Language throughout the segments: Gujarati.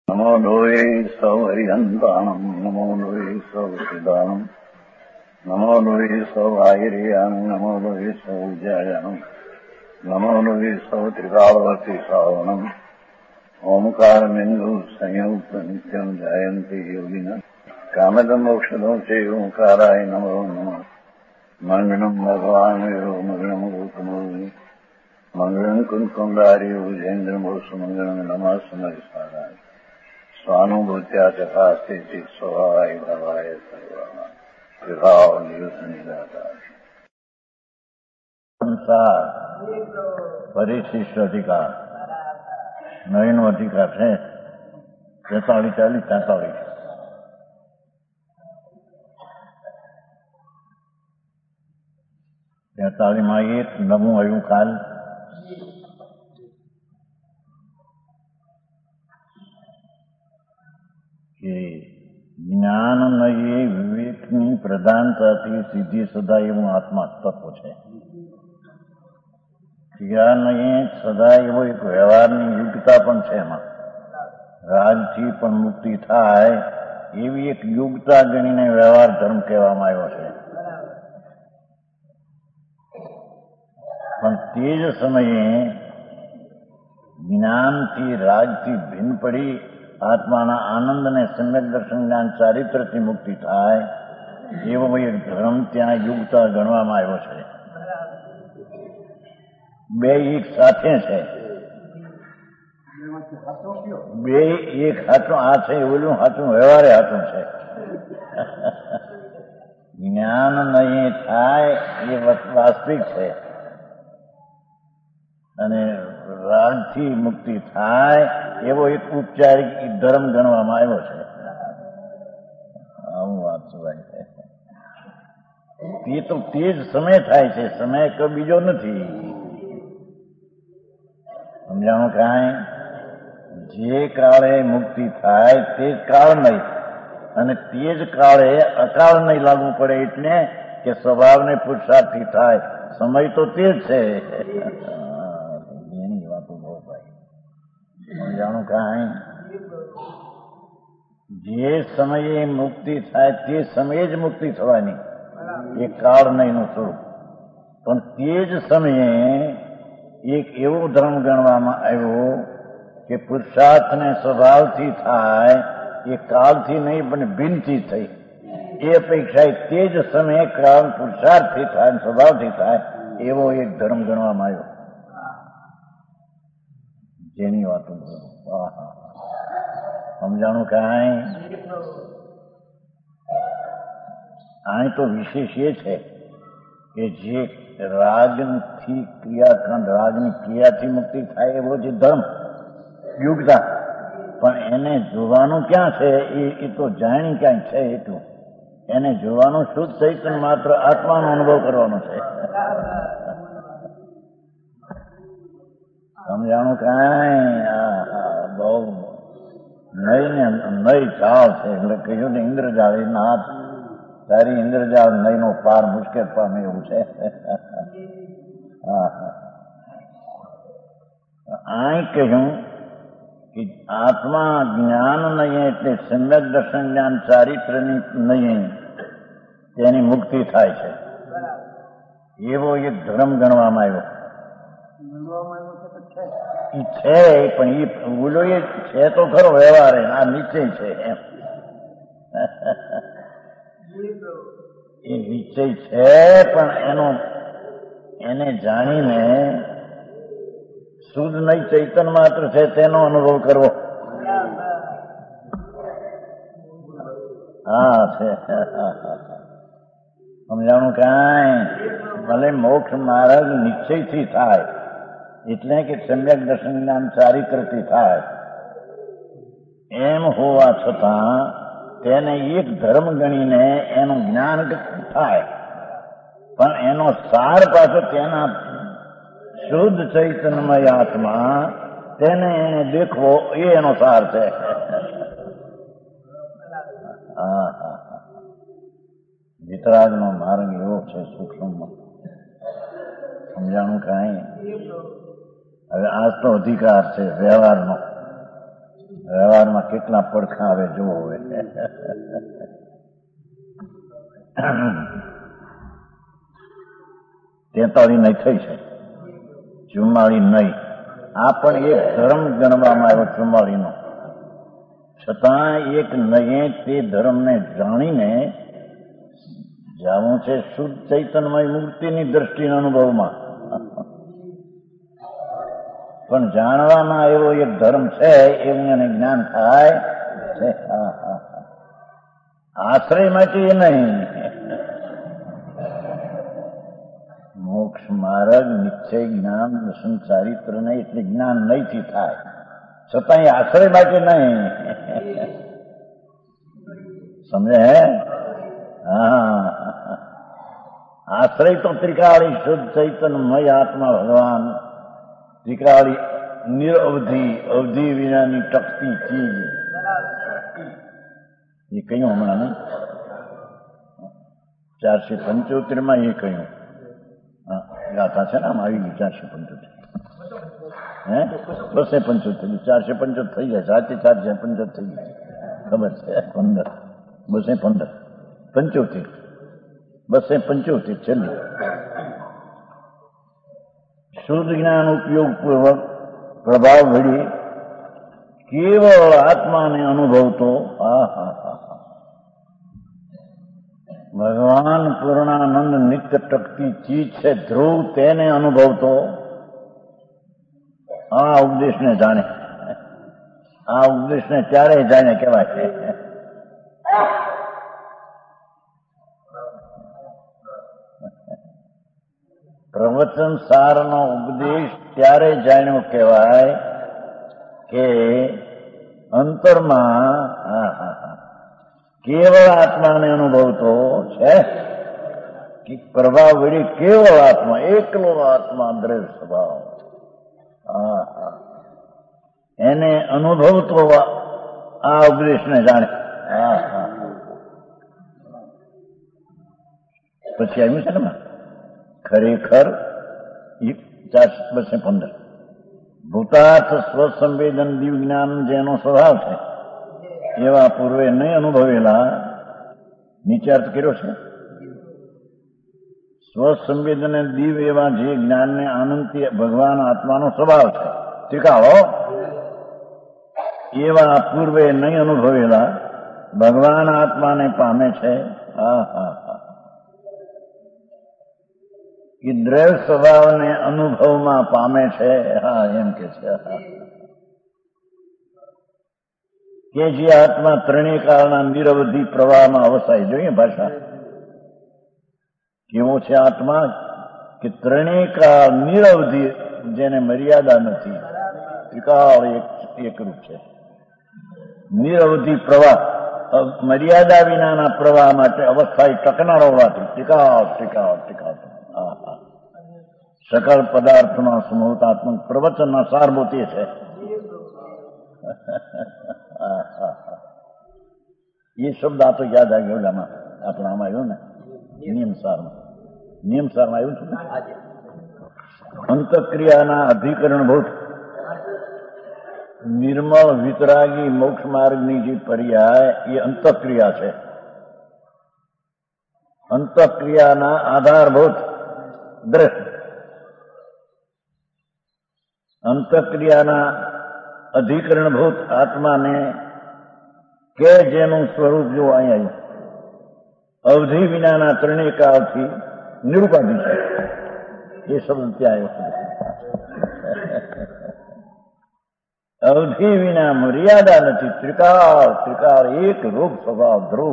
નમો લોહે સૌ હરિહંતાણમ નમો લોહે સૌ સિદ્ધાણમ નમો લોહે સૌ આયર્યાણમ નમો લોહે સૌ જયાણમ નમો લોહે સૌ ત્રિકાળવતી શ્રાવણમ ઓમકાર બિંદુ સંયુક્ત નિત્યમ જયંતિ યોગિના કામદમ મોક્ષદો છે ઓંકારાય નમો નમઃ મંગળમ ભગવાન વિરો મંગળમ ગોકમોની મંગળમ કુંકુંડાર્યો જૈન્દ્રમોષ મંગળમ નમઃ સમરિસારાય સ્વાનુભૂત્યા ચકાસ્તે ચિત સ્વભાવાય ભવાય સર્વમાં વિભાવ નિયુત નિરાકાર સંસાર પરિશિષ્ટ અધિકાર નવીનો અધિકાર છે 43, 40, 43 માં એક નવું આવ્યું કાલ કે જ્ઞાન નયે વિવેકની પ્રધાનતાથી સીધી સદા એવું આત્મા તત્વ છે. જ્ઞાન નયે સદા એવો એક વ્યવહારની યુગતા પણ છે. એમાં રાજથી પણ મુક્તિ થાય એવી એક યુગતા ગણીને વ્યવહાર ધર્મ કહેવામાં આવ્યો છે. પણ તે જ સમયે જ્ઞાનથી રાજથી ભિન્ન પડી આત્માના આનંદ અને સમ્યક દર્શન જ્ઞાન ચારિત્રથી મુક્તિ થાય એવો એક ધર્મ ત્યાં યુગતા ગણવામાં આવ્યો છે. બે એક સાથે છે. બે એક હાથું આ છે ઓલું હાથું વ્યવહારે હાથું છે. જ્ઞાન નહીં થાય એ વાસ્તવિક છે અને રાગથી મુક્તિ થાય એવો એક ઉપચારિક ધર્મ ગણવામાં આવ્યો છે. આવું વાત છે. તે તો તે જ સમય થાય છે, સમય કોઈ બીજો નથી. સમજાણું કાંઈ? જે કાળે મુક્તિ થાય તે જ કાળ નહીં અને તે જ કાળે અકાળ નહીં લાગુ પડે એટલે કે સ્વભાવને પુરુષાર્થથી થાય. સમય તો તે જ છે. જાણું કાંઈ? જે સમયે મુક્તિ થાય તે સમયે જ મુક્તિ થવાની, એ કાળ નહીંનું સ્વરૂપ. પણ તે જ સમયે એક એવો ધર્મ ગણવામાં આવ્યો કે પુરુષાર્થને સ્વભાવથી થાય, એ કાળથી નહીં પણ ભિન્નથી થઈ. એ અપેક્ષા તે જ સમયે કાળ પુરુષાર્થથી થાય, સ્વભાવથી થાય એવો એક ધર્મ ગણવામાં આવ્યો. જેની વાતો સમજાણું કાંઈ? અહીં તો વિશેષ એ છે કે જે રાગથી ક્રિયાખંડ રાગની ક્રિયાથી મુક્તિ થાય એવો જે ધર્મ યુગતા, પણ એને જોવાનું ક્યાં છે? એ તો જાણી ક્યાંય છે એટલું. એને જોવાનું શુદ્ધ ચૈતન્ય માત્ર આત્માનો અનુભવ કરવાનો છે. સમજાણું કાંઈ? બહુ નઈ ચાળ છે. એટલે કહ્યું ને ઇન્દ્રજાળ એ નાથ તારી ઇન્દ્રજાળ નઈનો પાર મુશ્કેલ પામે એવું છે. આ કહ્યું કે આત્મા જ્ઞાન નહીં એટલે સમ્યક દર્શન જ્ઞાન ચારિત્રની નહીં તેની મુક્તિ થાય છે એવો એક ધર્મ ગણવામાં આવ્યો. એ છે પણ એ બોલો એ છે તો ખરો વ્યવહાર, આ નિશ્ચય છે એમ. એ નિશ્ચય છે પણ એને જાણીને શુદ્ધ નહીં ચૈતન્ય માત્ર છે તેનો અનુભવ કરવો. હા છે. સમજાણું કાંઈ? ભલે મોક્ષ માર્ગ નિશ્ચયથી થાય એટલે કે સમ્યક દર્શન જ્ઞાન ચારિત્રથી થાય, એમ હોવા છતાં તેને એક ધર્મ ગણીને એનું જ્ઞાન થાય, પણ એનો સાર પાછો તેના શુદ્ધ ચૈતન્યમય આત્મા તેને એને દેખવો એ એનો સાર છે. વિતરાગનો માર્ગ એવો છે સૂક્ષ્મ. સમજાણું કાંઈ? હવે આ તો અધિકાર છે વ્યવહારનો. વ્યવહારમાં કેટલા પડખા આવે જોવો હોય. 43 નહીં થઈ છે, 44 નહીં. આ પણ એક ધર્મ ગણવામાં આવ્યો 44નો. છતાં એક નયે તે ધર્મને જાણીને જવું છે શુદ્ધ ચૈતન્યમય મૂર્તિની દ્રષ્ટિના અનુભવમાં. પણ જાણવામાં એવો એક ધર્મ છે એવું એને જ્ઞાન થાય છે. આશ્રય માટે એ નહીં. મોક્ષ માર્ગ નિશ્ચય જ્ઞાન દર્શન ચારિત્ર નહીં એટલે જ્ઞાન નહીંથી થાય, છતાં એ આશ્રય માટે નહીં. સમજે? હા, આશ્રય તો ત્રિકાળી શુદ્ધ ચૈતન્યમય આત્મા ભગવાન, ત્રિકાળી નિરવધિ, અવધિ વિનાની ટકતી ચીજ. એ કહ્યું હમણાં નહીં, 475 એ કહ્યું. ગાથા છે ને આમ આવી ગયું 475. હે 275, 475 થઈ જાય, સાચે 475 થઈ ગઈ. ખબર છે 15, 215, 75, 275 છેલ્લી. શુદ્ધ જ્ઞાન ઉપયોગપૂર્વક પ્રભાવ વળી કેવળ આત્માને અનુભવતો ભગવાન પૂર્ણાનંદ નિત્ય ટકતી ચીજ છે ધ્રુવ, તેને અનુભવતો આ ઉપદેશને જાણે. આ ઉપદેશને ત્યારે જાણે કહેવાય છે. પ્રવચન સારનો ઉપદેશ ત્યારે જાણ્યો કહેવાય કે અંતરમાં કેવળ આત્માને અનુભવતો છે કે પ્રભાવ વળી કેવળ આત્મા, એકલો આત્મા, દ્રવ્ય સ્વભાવ, એને અનુભવતો આ ઉપદેશને જાણે. પછી આવ્યું છે ને ખરેખર 215 ભૂતાર્થ સ્વસંવેદન દિવ્ય જ્ઞાન જેનો સ્વભાવ છે એવા પૂર્વે નહીં અનુભવેલા, નીચે અર્થ કર્યો છે, સ્વસંવેદન દિવ્ય એવા જે જ્ઞાનને આનંદથી ભગવાન આત્માનો સ્વભાવ છે, ટીકાળો, એવા પૂર્વે નહીં અનુભવેલા ભગવાન આત્માને પામે છે. કે દ્રવ્ય સ્વભાવને અનુભવમાં પામે છે. હા, એમ કે છે કે જે આત્મા ત્રણેય કાળના નિરવધિ પ્રવાહમાં અવસાય. જોઈએ ભાષા કેવો છે આત્મા કે ત્રણેય કાળ નિરવધિ, જેને મર્યાદા નથી, ત્રિકાળ એકરૂપ છે. નિરવધિ પ્રવાહ, મર્યાદા વિનાના પ્રવાહ માટે અવસ્થા ટકનાર હોવાથી ટીકાળ ટીકાળ ટીકાળ. સકળ પદાર્થમાં સમૂહતાત્મક પ્રવચનના સારભૂત એ છે. એ શબ્દ આ તો યાદ આવ્યો આમાં, આપણા આમાં આવ્યો ને નિયમસારમાં. નિયમસારમાં આવ્યું છે ને, અંતક્રિયાના અધિકરણભૂત નિર્મળ વિતરાગી મોક્ષ માર્ગની જે પર્યાય એ અંતક્રિયા છે. અંતક્રિયાના આધારભૂત દ્રષ્ટિ, અંતક્રિયાના અધિકરણભૂત આત્માને કે જેનું સ્વરૂપ જો અહીંયા અવધિ વિનાના ત્રણેય કાળથી નિરુપાધિ છે. એ શબ્દ ત્યાં આવ્યો. અવધિ વિના મર્યાદા નથી, ત્રિકાળ ત્રિકાળ એક રૂપ સ્વભાવ ધ્રુવ.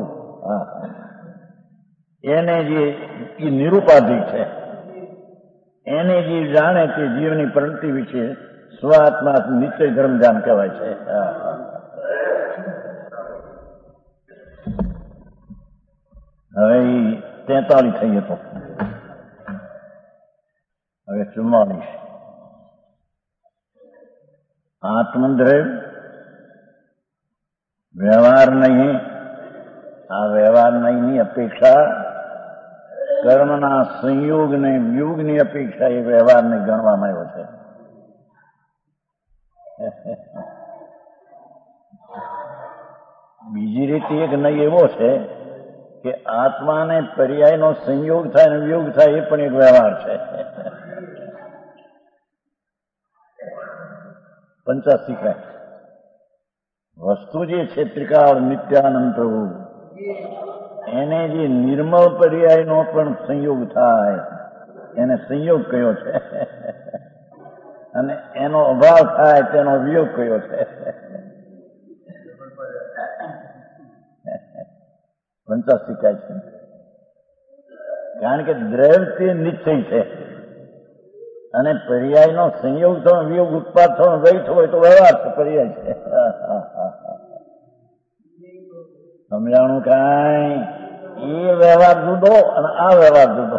એને જે નિરુપાધિ છે, એને જે જાણે તે જીવની પ્રગતિ વિશે સ્વાત્મા નિશ્ચય ધર્મજાન કહેવાય છે. હવે 43 થઈ હતો, હવે 44. આત્મદ્રવ્ય વ્યવહાર નહીં, આ વ્યવહાર નહીંની અપેક્ષા કર્મના સંયોગને વિયોગની અપેક્ષા એ વ્યવહારને ગણવામાં આવ્યો છે. બીજી રીતે એક નહીં એવો છે કે આત્માને પર્યાયનો સંયોગ થાય અને વિયોગ થાય એ પણ એક વ્યવહાર છે. પંચાસિકા વસ્તુ જે છે ત્રિકાળ નિત્યાનંદ પ્રભુ, એને જે નિર્મળ પર્યાયનો પણ સંયોગ થાય એને સંયોગ કયો છે, અને એનો અભાવ થાય તેનો વિયોગ કયો છે. પંચાસિકા છે. કારણ કે દ્રવ્ય તે નિશ્ચય છે અને પર્યાયનો સંયોગ થયો, વિયોગ ઉત્પાદ થયો, વૈથ હોય તો વ્યવહાર છે, પર્યાય છે. સમજાણું કાંઈ? એ વ્યવહાર જુદો અને આ વ્યવહાર જુદો.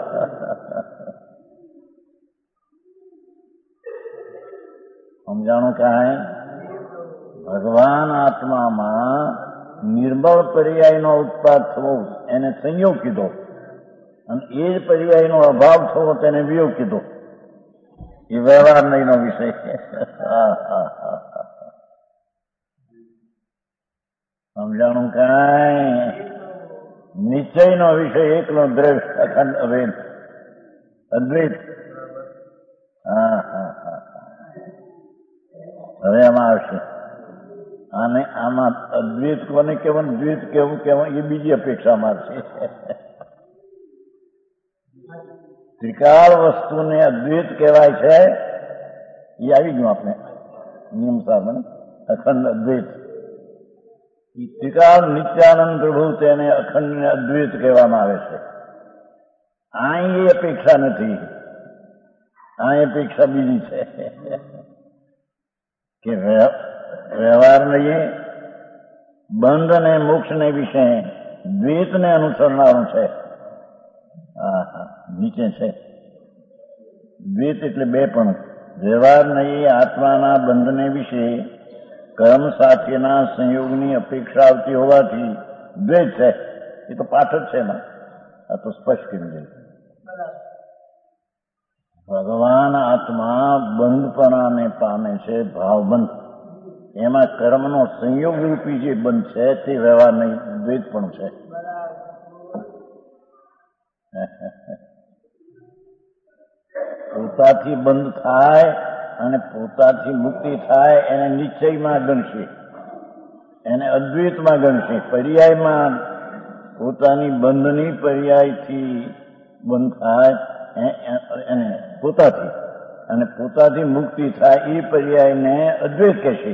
સમજાણું કાંઈ? ભગવાન આત્મામાં નિર્મળ પર્યાયનો ઉત્પાદ થવો એને સંયોગ કીધો, અને એ જ પર્યાયનો અભાવ થવો તેને વિયોગ કીધો. એ વ્યવહાર નહીંનો વિષય. સમજાણું કાંઈ? નિશ્ચયનો વિષય એકલો દ્રવ્ય અખંડ અભેદ અદ્વૈત. હા હા હા. હવે આમાં આવશે. આને આમાં અદ્વૈત કોને કહેવાનું, દ્વૈત કેવું કહેવાય એ બીજી અપેક્ષામાં છે. ત્રિકાળ વસ્તુને અદ્વૈત કહેવાય છે, એ આવી ગયું આપણે નિયમ સાધન. અખંડ અદ્વૈત, ત્રિકાળ નિત્યાનંદ પ્રભુ તેને અખંડ અદ્વૈત કહેવામાં આવે છે. આ એ અપેક્ષા નથી, આ અપેક્ષા બીજી છે કે વ્યવહાર નહીં, બંધ અને મોક્ષને વિશે દ્વૈતને અનુસરનારું છે. હા હા, નીચે છે દ્વૈત એટલે બે પણ. વ્યવહાર નહીં, આત્માના બંધને વિશે કર્મ સાથેના સંયોગની અપેક્ષા આવતી હોવાથી દ્વૈત છે. એ તો પાઠ જ છે એમાં, આ તો સ્પષ્ટ કરી દે. ભગવાન આત્મા બંધપણાને પામે છે, ભાવબંધ. એમાં કર્મનો સંયોગ રૂપી જે બંધ છે તે વ્યવહાર નહીં, દ્વૈત પણ છે. પોતાથી બંધ થાય અને પોતાથી મુક્તિ થાય એને નિશ્ચયમાં ગણશે, એને અદ્વૈતમાં ગણશે. પર્યાયમાં પોતાની બંધની પર્યાયથી બંધ થાય એને પોતાથી, અને પોતાથી મુક્તિ થાય એ પર્યાયને અદ્વૈત કહેશે.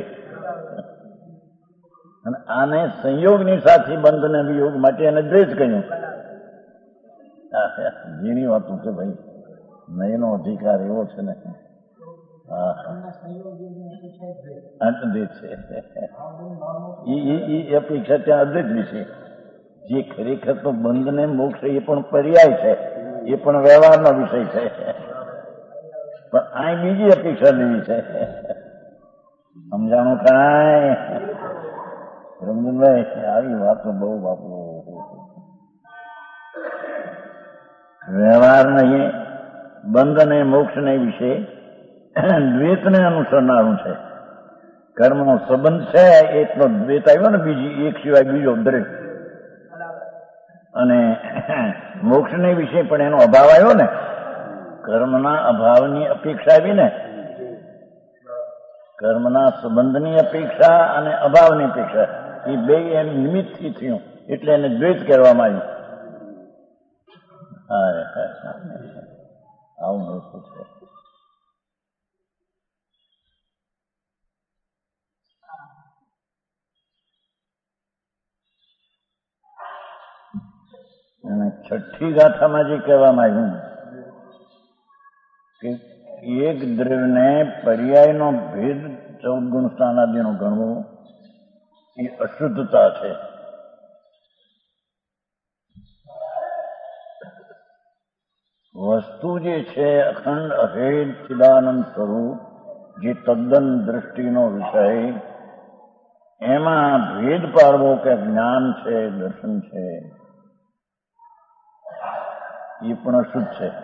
અને આને સંયોગની સાથે બંધને વિયોગ માટે એને દ્વૈત કહ્યું. જેની વાતું છે ભાઈ, નયનો અધિકાર એવો છે ને. અદ્વૈત છે એ અપેક્ષા ત્યાં અદ્વૈત વિશે. જે ખરેખર તો બંધ ને મોક્ષ એ પણ પર્યાય છે, એ પણ વ્યવહારનો વિષય છે, પણ આ બીજી અપેક્ષા લેવી છે. સમજાણું કાંઈ? રમજીભાઈ, આવી વાતો બહુ બાપુ. વ્યવહાર નહીં, બંધ અને મોક્ષને વિશે દ્વૈતને અનુસરનારું છે. કર્મનો સંબંધ છે એટલો દ્વૈત આવ્યો ને, બીજી એક સિવાય બીજો દરેક. અને મોક્ષને વિશે પણ એનો અભાવ આવ્યો ને, કર્મના અભાવની અપેક્ષા આવી ને. કર્મના સંબંધની અપેક્ષા અને અભાવની અપેક્ષા, એ બે એમ નિમિત્તથી થયું એટલે એને દ્વૈત કહેવામાં આવ્યું. આવું મોટું છે. અને છઠ્ઠી ગાથામાં જે કહેવામાં આવ્યું કે એક દ્રવ્યને પર્યાયનો ભેદ 14 ગુણ સ્થાનાદિનો ગણવો એ અશુદ્ધતા છે. વસ્તુ જે છે અખંડ અભેદ ચિદાનંદ સ્વરૂપ, જે તદ્દન દ્રષ્ટિનો વિષય, એમાં ભેદ પાડવો કે જ્ઞાન છે, દર્શન છે, એ પણ અશુદ્ધ છે.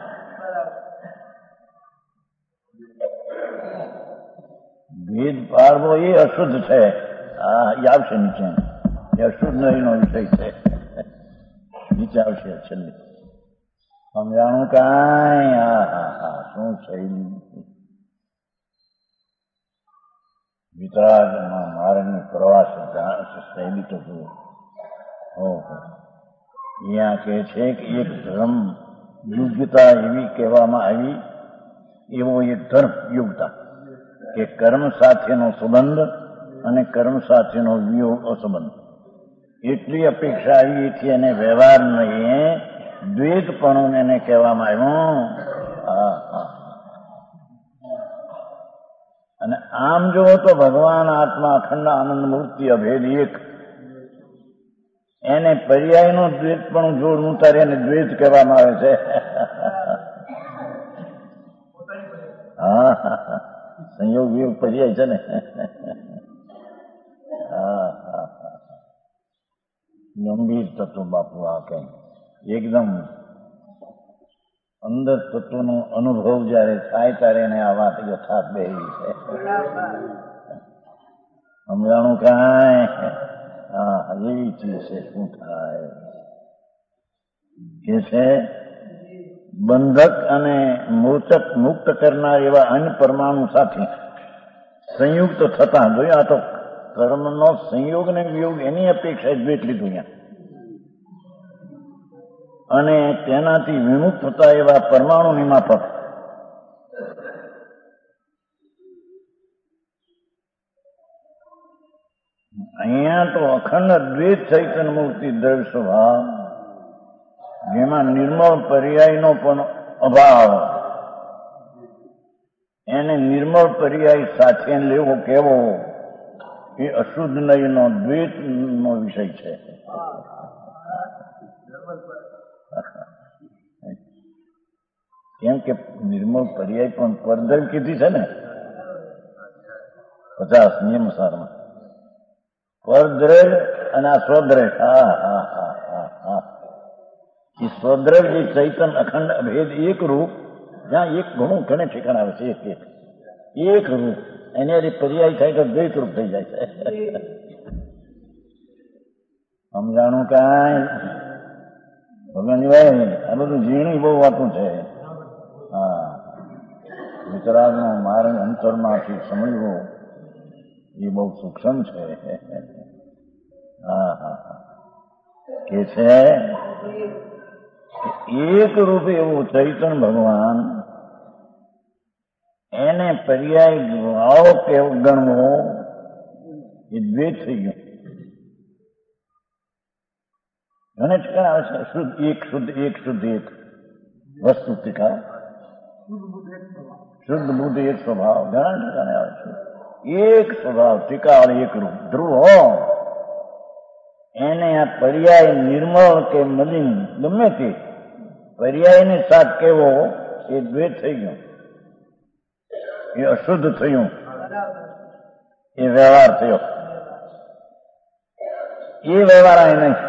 ભેદ પાડવો એ અશુદ્ધ છે. આ આવશે નીચે. એ અશુદ્ધનો વિષય છે. નીચે આવશે છેલ્લે સમજાણું કાંઈ. હા શું છે વિતરાગમાં માર્ગની પ્રવાસ શૈલી તો જુઓ. અહીંયા કહે છે કે એક ધર્મ યોગ્યતા એવી કહેવામાં આવી, એવો એક ધર્મ યોગ્યતા કે કર્મ સાથેનો સંબંધ અને કર્મ સાથેનો વિયોગ અસંબંધ. એટલી અપેક્ષા આવી, એથી એને વ્યવહાર નહીં, દ્વૈતપણું એને કહેવામાં આવ્યું. અને આમ જો તો ભગવાન આત્મા અખંડ આનંદ મૂર્તિ અભેદ એક, એને પર્યાયનો દ્વૈત પણ જોડ ઉતારે એને દ્વૈત કહેવામાં આવે છે. સંયોગ વિયોગ પર્યાય છે ને. ગંભીર તત્વ બાપુ આ કઈ એકદમ અંદર તત્વનો અનુભવ જયારે થાય ત્યારે એને આ વાત યથાર્થ બેહી છે. સમજાણું કાંઈ. એવી ચીજ છે. શું થાય કે છે બંધક અને મુક્ત કરનાર એવા અન્ય પરમાણુ સાથે સંયુક્ત થતા જોયા. આ તો કર્મનો સંયોગ ને વિયોગ એની અપેક્ષા દ્વૈત લીધું અહીંયા. અને તેનાથી વિમુક્ત થતા એવા પરમાણુની માફક અહીંયા તો અખંડ દ્વૈત ચૈતન્ય મૂર્તિ દ્રવ્ય સ્વભાવ, જેમાં નિર્મળ પર્યાયનો પણ અભાવ, એને નિર્મળ પર્યાય સાથે લેવો કેવો એ અશુદ્ધ નયનો દ્વૈતનો વિષય છે. કેમ કે નિર્મળ પર્યાય પણ પરદ્રવ્ય કીધી છે ને 50 નિયમસારમાં. પરદ્રવ્ય અને આ સ્વદ્રવ્ય. એ સ્વદ્રવ્ય જે ચૈતન અખંડ અભેદ એક રૂપ, જ્યાં એક ઘણું ઘણે ઠેકાણ આવે છે. એક રૂપ એને પર્યાય થાય તો દ્વૈત રૂપ થઈ જાય છે. સમજાણું કાંઈ. ભગવાનની ભાઈ આ બધું ઝીણી બહુ વાતું છે. વિતરાગનો માર્ગ અંતરમાંથી સમજવો એ બહુ સૂક્ષ્મ છે. કે છે એક રૂપે એવું ચૈતન ભગવાન, એને પર્યાય ભાવ કે ગણવો એ દ્વૈત થઈ ગયું. ઘણે ઠેકાણે આવે છે શુદ્ધ એક વસ્તુ ટીકા, શુદ્ધ બુદ્ધ એક સ્વભાવ, ઘણા ઠેકાણે આવે છે. એક સ્વભાવ ટીકા એક રૂપ ધ્રુવ હો, એને આ પર્યાય નિર્મળ કે મલિન ગમે તે પર્યાયને સાથ કેવો એ દ્વૈત થઈ ગયું, એ અશુદ્ધ થયું, એ વ્યવહાર થયો. એ વ્યવહાર અહીં નહીં.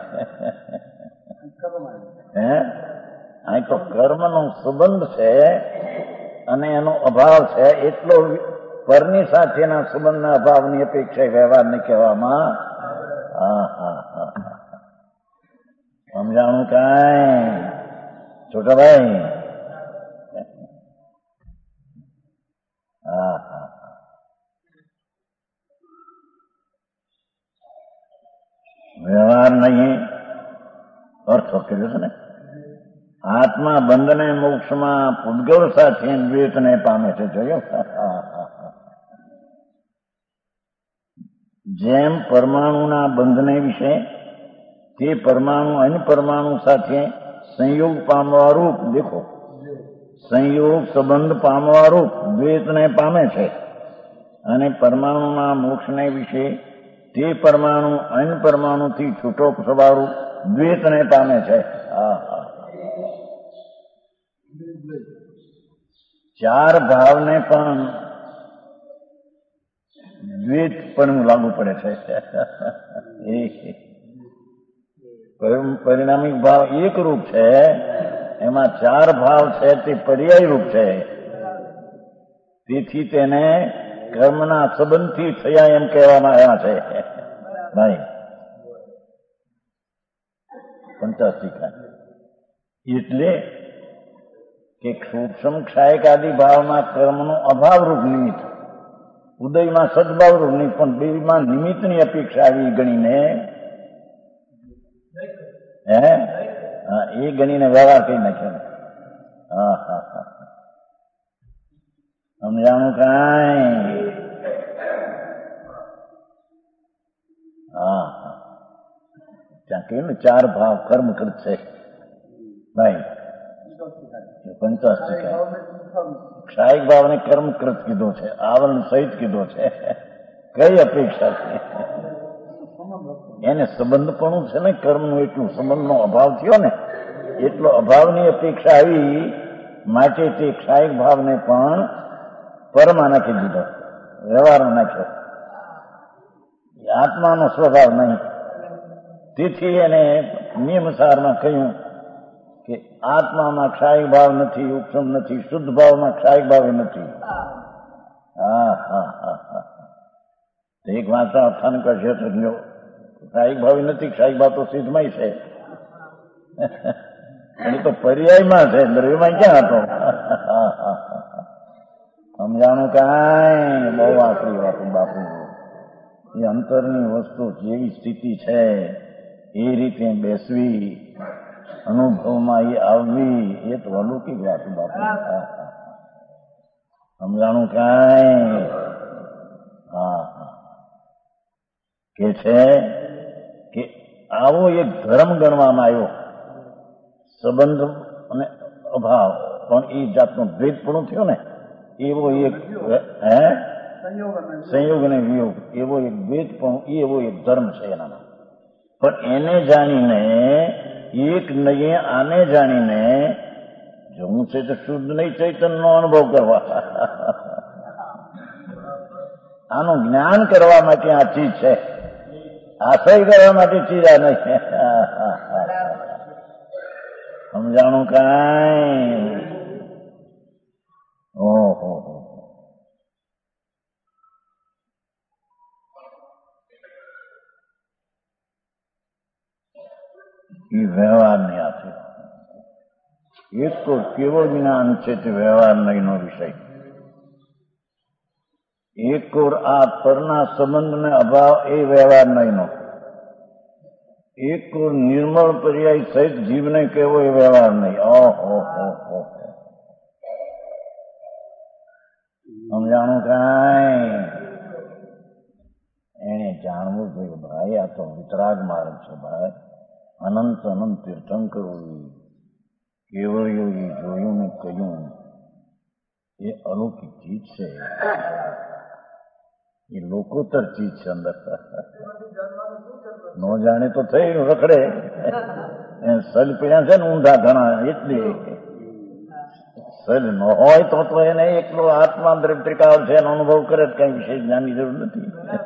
અહીં તો કર્મનો સંબંધ છે અને એનો અભાવ છે, એટલો પરની સાથેના સંબંધના અભાવની અપેક્ષા વ્યવહારને કહેવામાં. સમજાણું કાંઈ છોટાભાઈ. વ્યવહાર નહીં અર્થ કર્યો છે ને. આત્મા બંધને મોક્ષમાં પૂતગલ સાથે દ્વૈતને પામે છે. જોયો જેમ પરમાણુના બંધને વિશે તે પરમાણુ અન્ય પરમાણુ સાથે સંયોગ પામવા રૂપ, દેખો સંયોગ સંબંધ પામવા રૂપ દ્વૈતને પામે છે, અને પરમાણુના મોક્ષને વિશે તે પરમાણુ અન્ય પરમાણુથી છૂટો સ્વભાવરૂપ દ્વૈતને પામે છે. ચાર ભાવને પણ દ્વૈત પણ લાગુ પડે છે. પરિણામિક ભાવ એક રૂપ છે, એમાં ચાર ભાવ છે તે પર્યાય રૂપ છે. તેથી તેને કર્મના સંબંધથી થયા એમ કહેવામાં આવ્યા છે. ભાઈ પંચાસ્થિકા એટલે કે સૂક્ષ્મ ક્ષાયક આદિ ભાવના કર્મનો અભાવરૂપ નિમિત્ત, ઉદયમાં સદભાવરૂપ નહીં પણ બેમાં નિમિત્તની અપેક્ષા આવી ગણીને એ ગણીને વ્યવહાર કરી નાખ્યો. હા હા હા સમજાણું કાંઈ? હા હા ત્યાં કહ્યું ને 4 ભાવ કર્મકૃત છે ભાઈ. પંચાસ્થિકા ક્ષાયિક ભાવને કર્મકૃત કીધો છે, આવરણ સહિત કીધો છે. કઈ અપેક્ષા છે? એને સંબંધપણું છે ને કર્મનું, એટલું સંબંધનો અભાવ થયો ને એટલો અભાવની અપેક્ષા આવી માટે તે ક્ષાયિક ભાવને પણ પરમાં નાખી દીધો, વ્યવહારમાં નાખ્યો. આત્માનો સ્વભાવ નહીં. તેથી એને નિયમસારમાં કહ્યું કે આત્મામાં ક્ષાયિક ભાવ નથી, ઉપસમ નથી, શુદ્ધ ભાવમાં ક્ષાયિક ભાવ નથી. હા હા હા હા એક વાંચા અર્થાન કરશે સમજો. ક્ષાયિક ભાવ નથી, ક્ષાયિક ભાવ તો સિદ્ધમાં છે, એ તો પર્યાયમાં છે, દ્રવ્યમાં ક્યાં હતો? સમજાણું કાંઈ? બહુ આકરી વાત બાપુ. એ અંતરની વસ્તુ જેવી સ્થિતિ છે એ રીતે બેસવી, અનુભવમાં એ આવવી, એ તો અલૌકિક વાત બાપુ. સમજાણું કાંઈ? હા કે છે કે આવો એક ધર્મ ગણવામાં આવ્યો, સંબંધ અને અભાવ, પણ એ જાતનો દ્વૈતપણું થયો ને એવો એક સંયોગ અને વિયોગ, એવો એક દ્વૈતપણું, એવો એક ધર્મ છે એના. પણ એને જાણીને એક નહીં, આને જાણીને જવું છે તો શુદ્ધ નહીં ચૈતન્યનો અનુભવ કરવા, આનું જ્ઞાન કરવા માટે આ ચીજ છે, આશ્રય કરવા માટે ચીજ આ નહીં. સમજાણું કાંઈ? ઓહો એ વ્યવહારની હાથે એક તો કેવો જ્ઞાન છે તે વ્યવહાર નહીંનો વિષય. એક ઓર આ પરના સંબંધને અભાવ એ વ્યવહાર નહીંનો. એક ઓર નિર્મળ પર્યાય સહિત જીવને કેવો એ વ્યવહાર નહીં. ઓહો સમજાણું કાંઈ? એને જાણવું જોઈએ ભાઈ, આ તો વિતરાગ માર્ગ છે ભાઈ. અનંત અનંત તીર્થંકર કેવળિયો જોયું ને કહ્યું એ અલૌકિક ચીજ છે, એ લોકોતર ચીજ છે. અંદર ન જાણે તો થઈ રખડે, સલ પીડ્યા છે ને ઊંધા ઘણા, એટલે સલ ન હોય તો એને એકલો આત્મા ત્રિકાળ છે એનો અનુભવ કરે, કઈ વિશેષ જ્ઞાનની જરૂર નથી.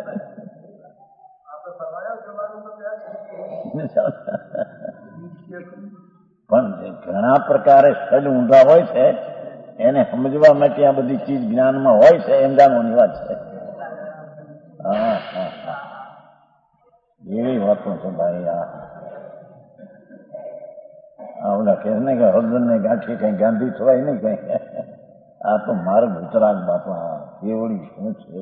પણ ઘણા પ્રકારે સજ ઊંધા હોય છે, એને સમજવા માટે આ બધી ચીજ જ્ઞાનમાં હોય છે, એમ જાણવાની વાત છે. હા હા હા એવી વાતો છે ભાઈ. આ ઓલા કે ને કે હળદર ને ગાંઠી કઈ ગાંધી થવાય નહીં કઈ. આ તો માર્ગ વિતરાગ બાપા, કેવડી શું છે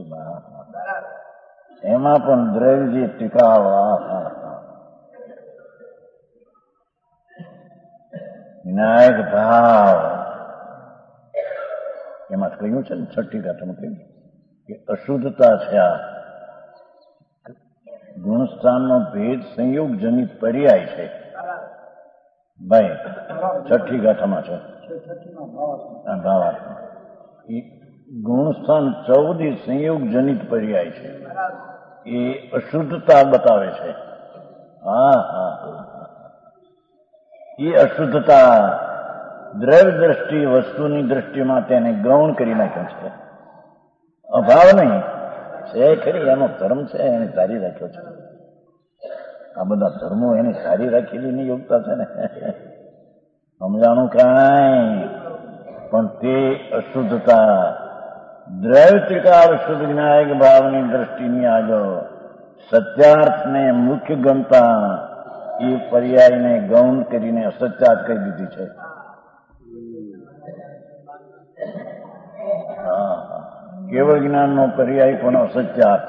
એમાં પણ દ્રવ્ય ટીકાવ. વિનાયક ભાવ એમાં કહ્યું છે ને, 6ઠી ગાથામાં કહ્યું કે અશુદ્ધતા છે. આ ગુણસ્થાનનો ભેદ સંયોગજનિત પર્યાય છે ભાઈ. 6ઠી ગાથામાં છે ભાવાર્થમાં. એ ગુણસ્થાન 14 સંયોગજનિત પર્યાય છે, એ અશુદ્ધતા બતાવે છે. હા હા એ અશુદ્ધતા દ્રવ્ય દ્રષ્ટિ, વસ્તુની દ્રષ્ટિમાં તેને ગૌણ કરી નાખ્યો છે. અભાવ નહીં છે ખરી, એનો ધર્મ છે, એને સારી રાખ્યો છે. આ બધા ધર્મો એને સારી રાખેલી યોગતા છે ને. સમજાણું કાંઈ? પણ તે અશુદ્ધતા દ્રવ્ય ત્રિકાળ શુદ્ધ જ્ઞાયક ભાવની દ્રષ્ટિની આગળ સત્યાર્થને મુખ્ય ગણતા એ પર્યાયને ગૌણ કરીને અસત્યાત કહી દીધી છે. કેવળ જ્ઞાનનો પર્યાય પણ અસત્યાત.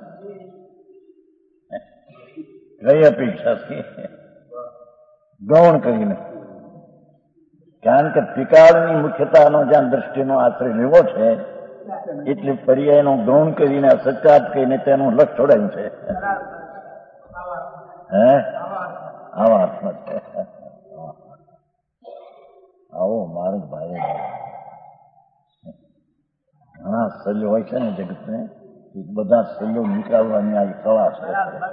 કઈ અપેક્ષાથી ગૌણ કરીને, કારણ કે ત્રિકાળની મુખ્યતાનો જ્યાં દ્રષ્ટિનો આશ્રય લેવો છે એટલે પર્યાયનો ગૌણ કરીને અસત્યાત કહીને તેનું લક્ષ છોડાયું છે. આવા અર્થમાં છે. આવો માર્ગ ભાઈ ઘણા સલ્યો હોય છે ને જગતને, બધા સલ્યો નીકાળવાની આ કળા છે.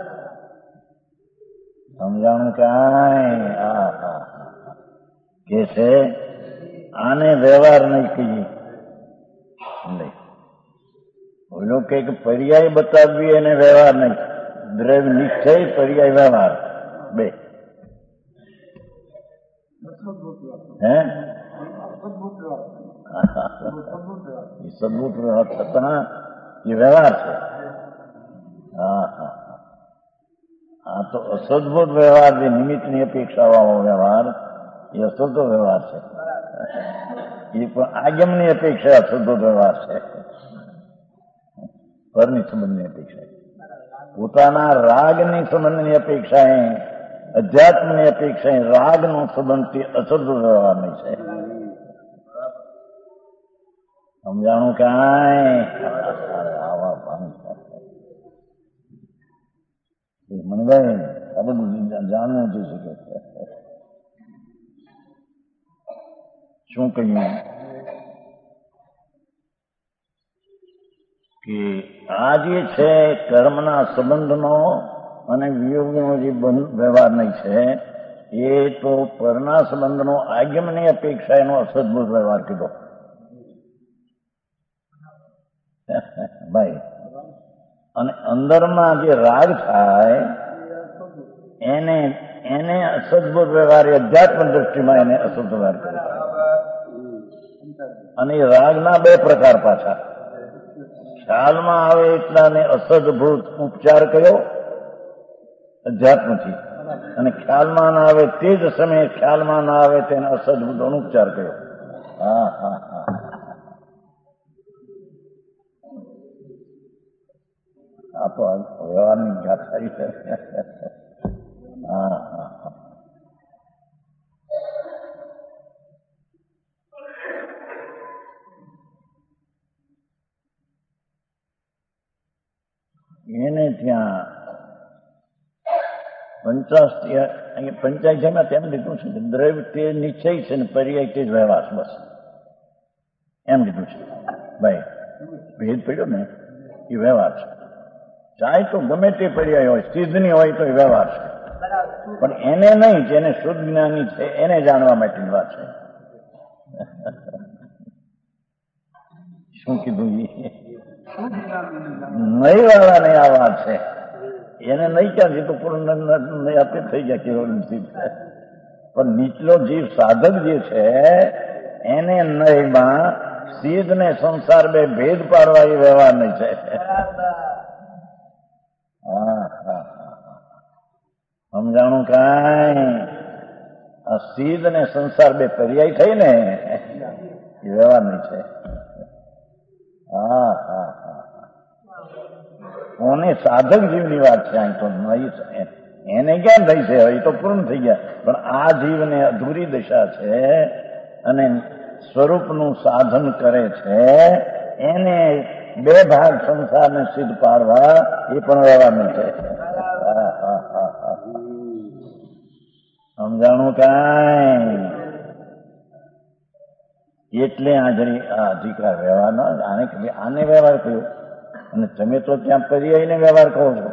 સમજાણું કાંઈ કે છે આને વ્યવહાર નહીં કહીએ નહીં. બોલો કે પર્યાય બતાવવી એને વ્યવહાર નહીં. દ્રવ્ય નિશ્ચય, પર્યાય વ્યવહાર બે. એ સદભૂત વ્યવહાર છતાં એ વ્યવહાર છે. આ તો અસદભૂત વ્યવહાર, જે નિમિત્તની અપેક્ષાવાળો વ્યવહાર એ અસદ વ્યવહાર છે. એ પણ આગમની અપેક્ષા અસદ વ્યવહાર છે. પરની સંબંધની અપેક્ષા, પોતાના રાગની સંબંધની અપેક્ષા, અધ્યાત્મની અપેક્ષા, રાગનો સંબંધથી અસદ વ્યવહાર નહીં છે. સમજાણું કાંઈ? આવા ભાન મનભાઈ આ બધું જાણવું જોઈ શકે. શું કહ્યું કે આ જે છે કર્મના સંબંધનો અને વિયોગનો જે વ્યવહાર નહીં છે, એ તો પરના સંબંધનો આગમની અપેક્ષા એનો અસદભૂત વ્યવહાર કીધો ભાઈ. અને અંદરમાં જે રાગ થાય એને અસદભૂત વ્યવહાર, અધ્યાત્મ દ્રષ્ટિમાં એને અસદ વ્યવહાર કરે. અને એ રાગના બે પ્રકાર પાછા. ખ્યાલમાં આવે એટલાને અસદભૂત ઉપચાર કર્યો અધ્યાત્મથી, અને ખ્યાલમાં ના આવે તે જ સમયે ખ્યાલમાં ના આવે તેને અસદભૂત અનુપચાર કર્યો. આ તો વ્યવહારની ગાથારી છે. એને ત્યાં 85 તેમ લીધું છે કે દ્રવ્ય તે નિશ્ચય છે ને પર્યાય તે જ વ્યવહાર. બસ એમ લીધું છે ભાઈ. ભેદ પડ્યો ને એ વ્યવહાર છે. ચાહે તો ગમે તે પર્યાય હોય, સિદ્ધની હોય તો એ વ્યવહાર છે, પણ એને નહીં, જેને શુદ્ધ જ્ઞાની છે એને જાણવા માટેની વાત છે. શું કીધું? નહીં વાળાને આ વાત છે. એને નહીં ક્યાંથી તો પૂર્ણ આપે થઈ ગયા કેવળ સિદ્ધ. પણ નીચલો જીવ સાધક જે છે એને નહીંમાં સિદ્ધ ને સંસાર બે ભેદ પાડવા એ વ્યવહાર નહીં છે. સમજાણું કાંઈ? આ સિદ્ધ ને સંસાર બે પર્યાય થઈ ને એ વ્યવહાર નહીં છે. કોને સાધક જીવની વાત છે. અહીં તો નહીં, એને ક્યાં થઈ છે? એ તો પૂર્ણ થઈ ગયા. પણ આ જીવને અધૂરી દશા છે અને સ્વરૂપનું સાધન કરે છે, એને બે ભાગ સંસારને સિદ્ધ પાડવા એ પણ વ્યવહારનું છે. સમજાણું કાંઈ? એટલે હાજરી આ અધિકાર વ્યવહારનો આને વ્યવહાર કર્યો. અને તમે તો ત્યાં પર્યાયને વ્યવહાર કહો છો.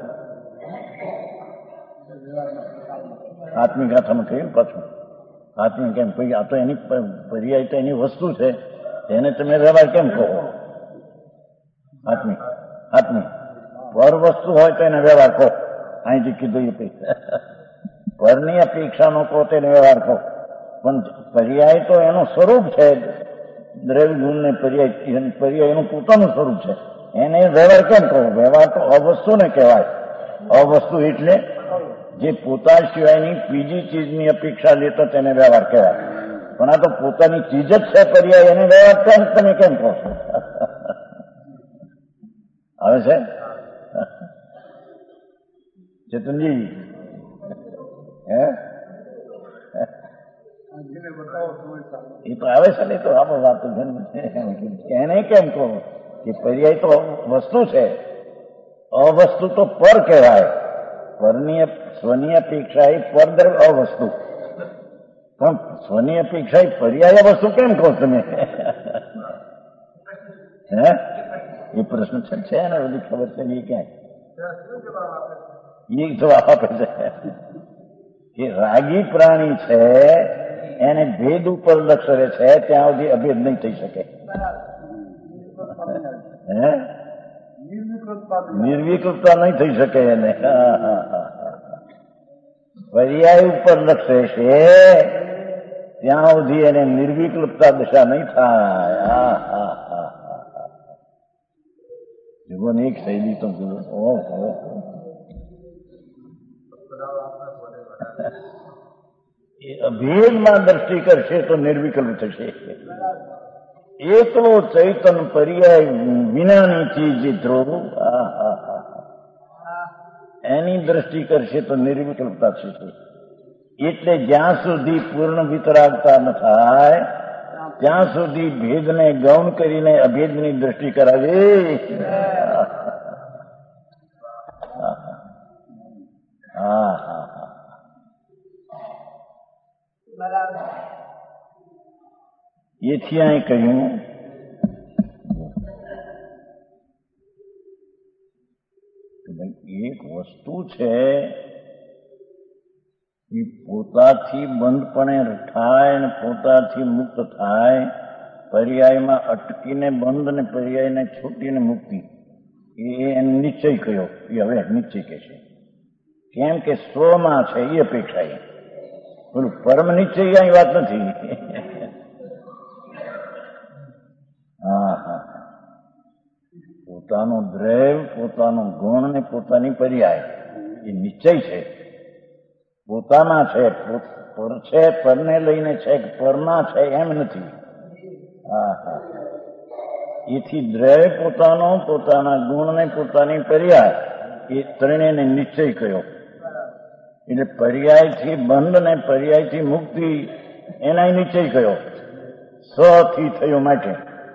આત્મિક ગાથામાં કહ્યું પાછું આત્મિક કેમ કહ્યું? આ તો એની પર્યાય તો એની વસ્તુ છે, એને તમે વ્યવહાર કેમ કહો? આત્મિક પર વસ્તુ હોય તો એને વ્યવહાર કહો. અહીંથી કીધું એ પરની અપેક્ષાનો કહો તેને વ્યવહાર કહો. પણ પર્યાય તો એનું સ્વરૂપ છે. દ્રવ્ય ગુણ ને પર્યાય એનું પોતાનું સ્વરૂપ છે. એને વ્યવહાર કેમ કહો? વ્યવહાર તો અવસ્તુ ને કહેવાય. અવસ્તુ એટલે જે પોતા સિવાયની બીજી ચીજની અપેક્ષા લેતો તેને વ્યવહાર કહેવાય. પણ આ તો પોતાની ચીજ જ છે પર્યાય, એને વ્યવહાર કેમ તમે કેમ કહો છો? આવે છે ચેતનજી? હે એ તો આવે છે ને, તો આપણે વાત એને કેમ કહો કે પર્યાય તો વસ્તુ છે, અવસ્તુ તો પર કહેવાય. પરની સ્વની અપેક્ષા એ પર અવસ્તુ, પણ સ્વની અપેક્ષા એ પર્યાય વસ્તુ કેમ કહો તમે? હે એ પ્રશ્ન છે ને, બધી ખબર છે ને, એ ક્યાંય એ જવાબ આપે છે કે રાગી પ્રાણી છે એને ભેદ ઉપર લક્ષરે છે, ત્યાં સુધી અભેદ નહીં થઈ શકે. હે નિર્વિકલ્પતા નહીં થઈ શકે એને. પર્યાય ઉપર લક્ષરે છે ત્યાં સુધી એને નિર્વિકલ્પતા દશા નહીં થાય. જુઓ ને એક શૈલી તો જુઓ. એ અભેદમાં દ્રષ્ટિ કરશે તો નિર્વિકલ્પ થશે. એકલો ચૈતન પર્યાય વિનાની ચીજ ધ્રુવ, એની દ્રષ્ટિ કરશે તો નિર્વિકલ્પતા થશે. એટલે જ્યાં સુધી પૂર્ણ વિતરાગતા ન થાય ત્યાં સુધી ભેદને ગૌણ કરીને અભેદની દ્રષ્ટિ કરાવે. એથી અહીં કહ્યું એક વસ્તુ છે એ પોતાથી બંધપણે થાય ને પોતાથી મુક્ત થાય. પર્યાયમાં અટકીને બંધ ને પર્યાયને છૂટીને મુક્તિ, એ નિશ્ચય કયો. એ હવે નિશ્ચય કે છે. કેમ કે સ્વમાં છે એ અપેક્ષા. એ પેલું પરમ નિશ્ચય અહીં વાત નથી. પોતાનો દ્રવ્ય, પોતાનો ગુણ ને પોતાની પર્યાય એ નિશ્ચય છે. પોતામાં છે, પર છે, પરને લઈને છે, પરમાં છે એમ નથી. એથી દ્રવ્ય પોતાનો, પોતાના ગુણ ને પોતાની પર્યાય એ ત્રણેયને નિશ્ચય કયો. એટલે પર્યાયથી બંધ ને પર્યાયથી મુક્તિ એના નિશ્ચય કયો. સ્વથી થયો માટે.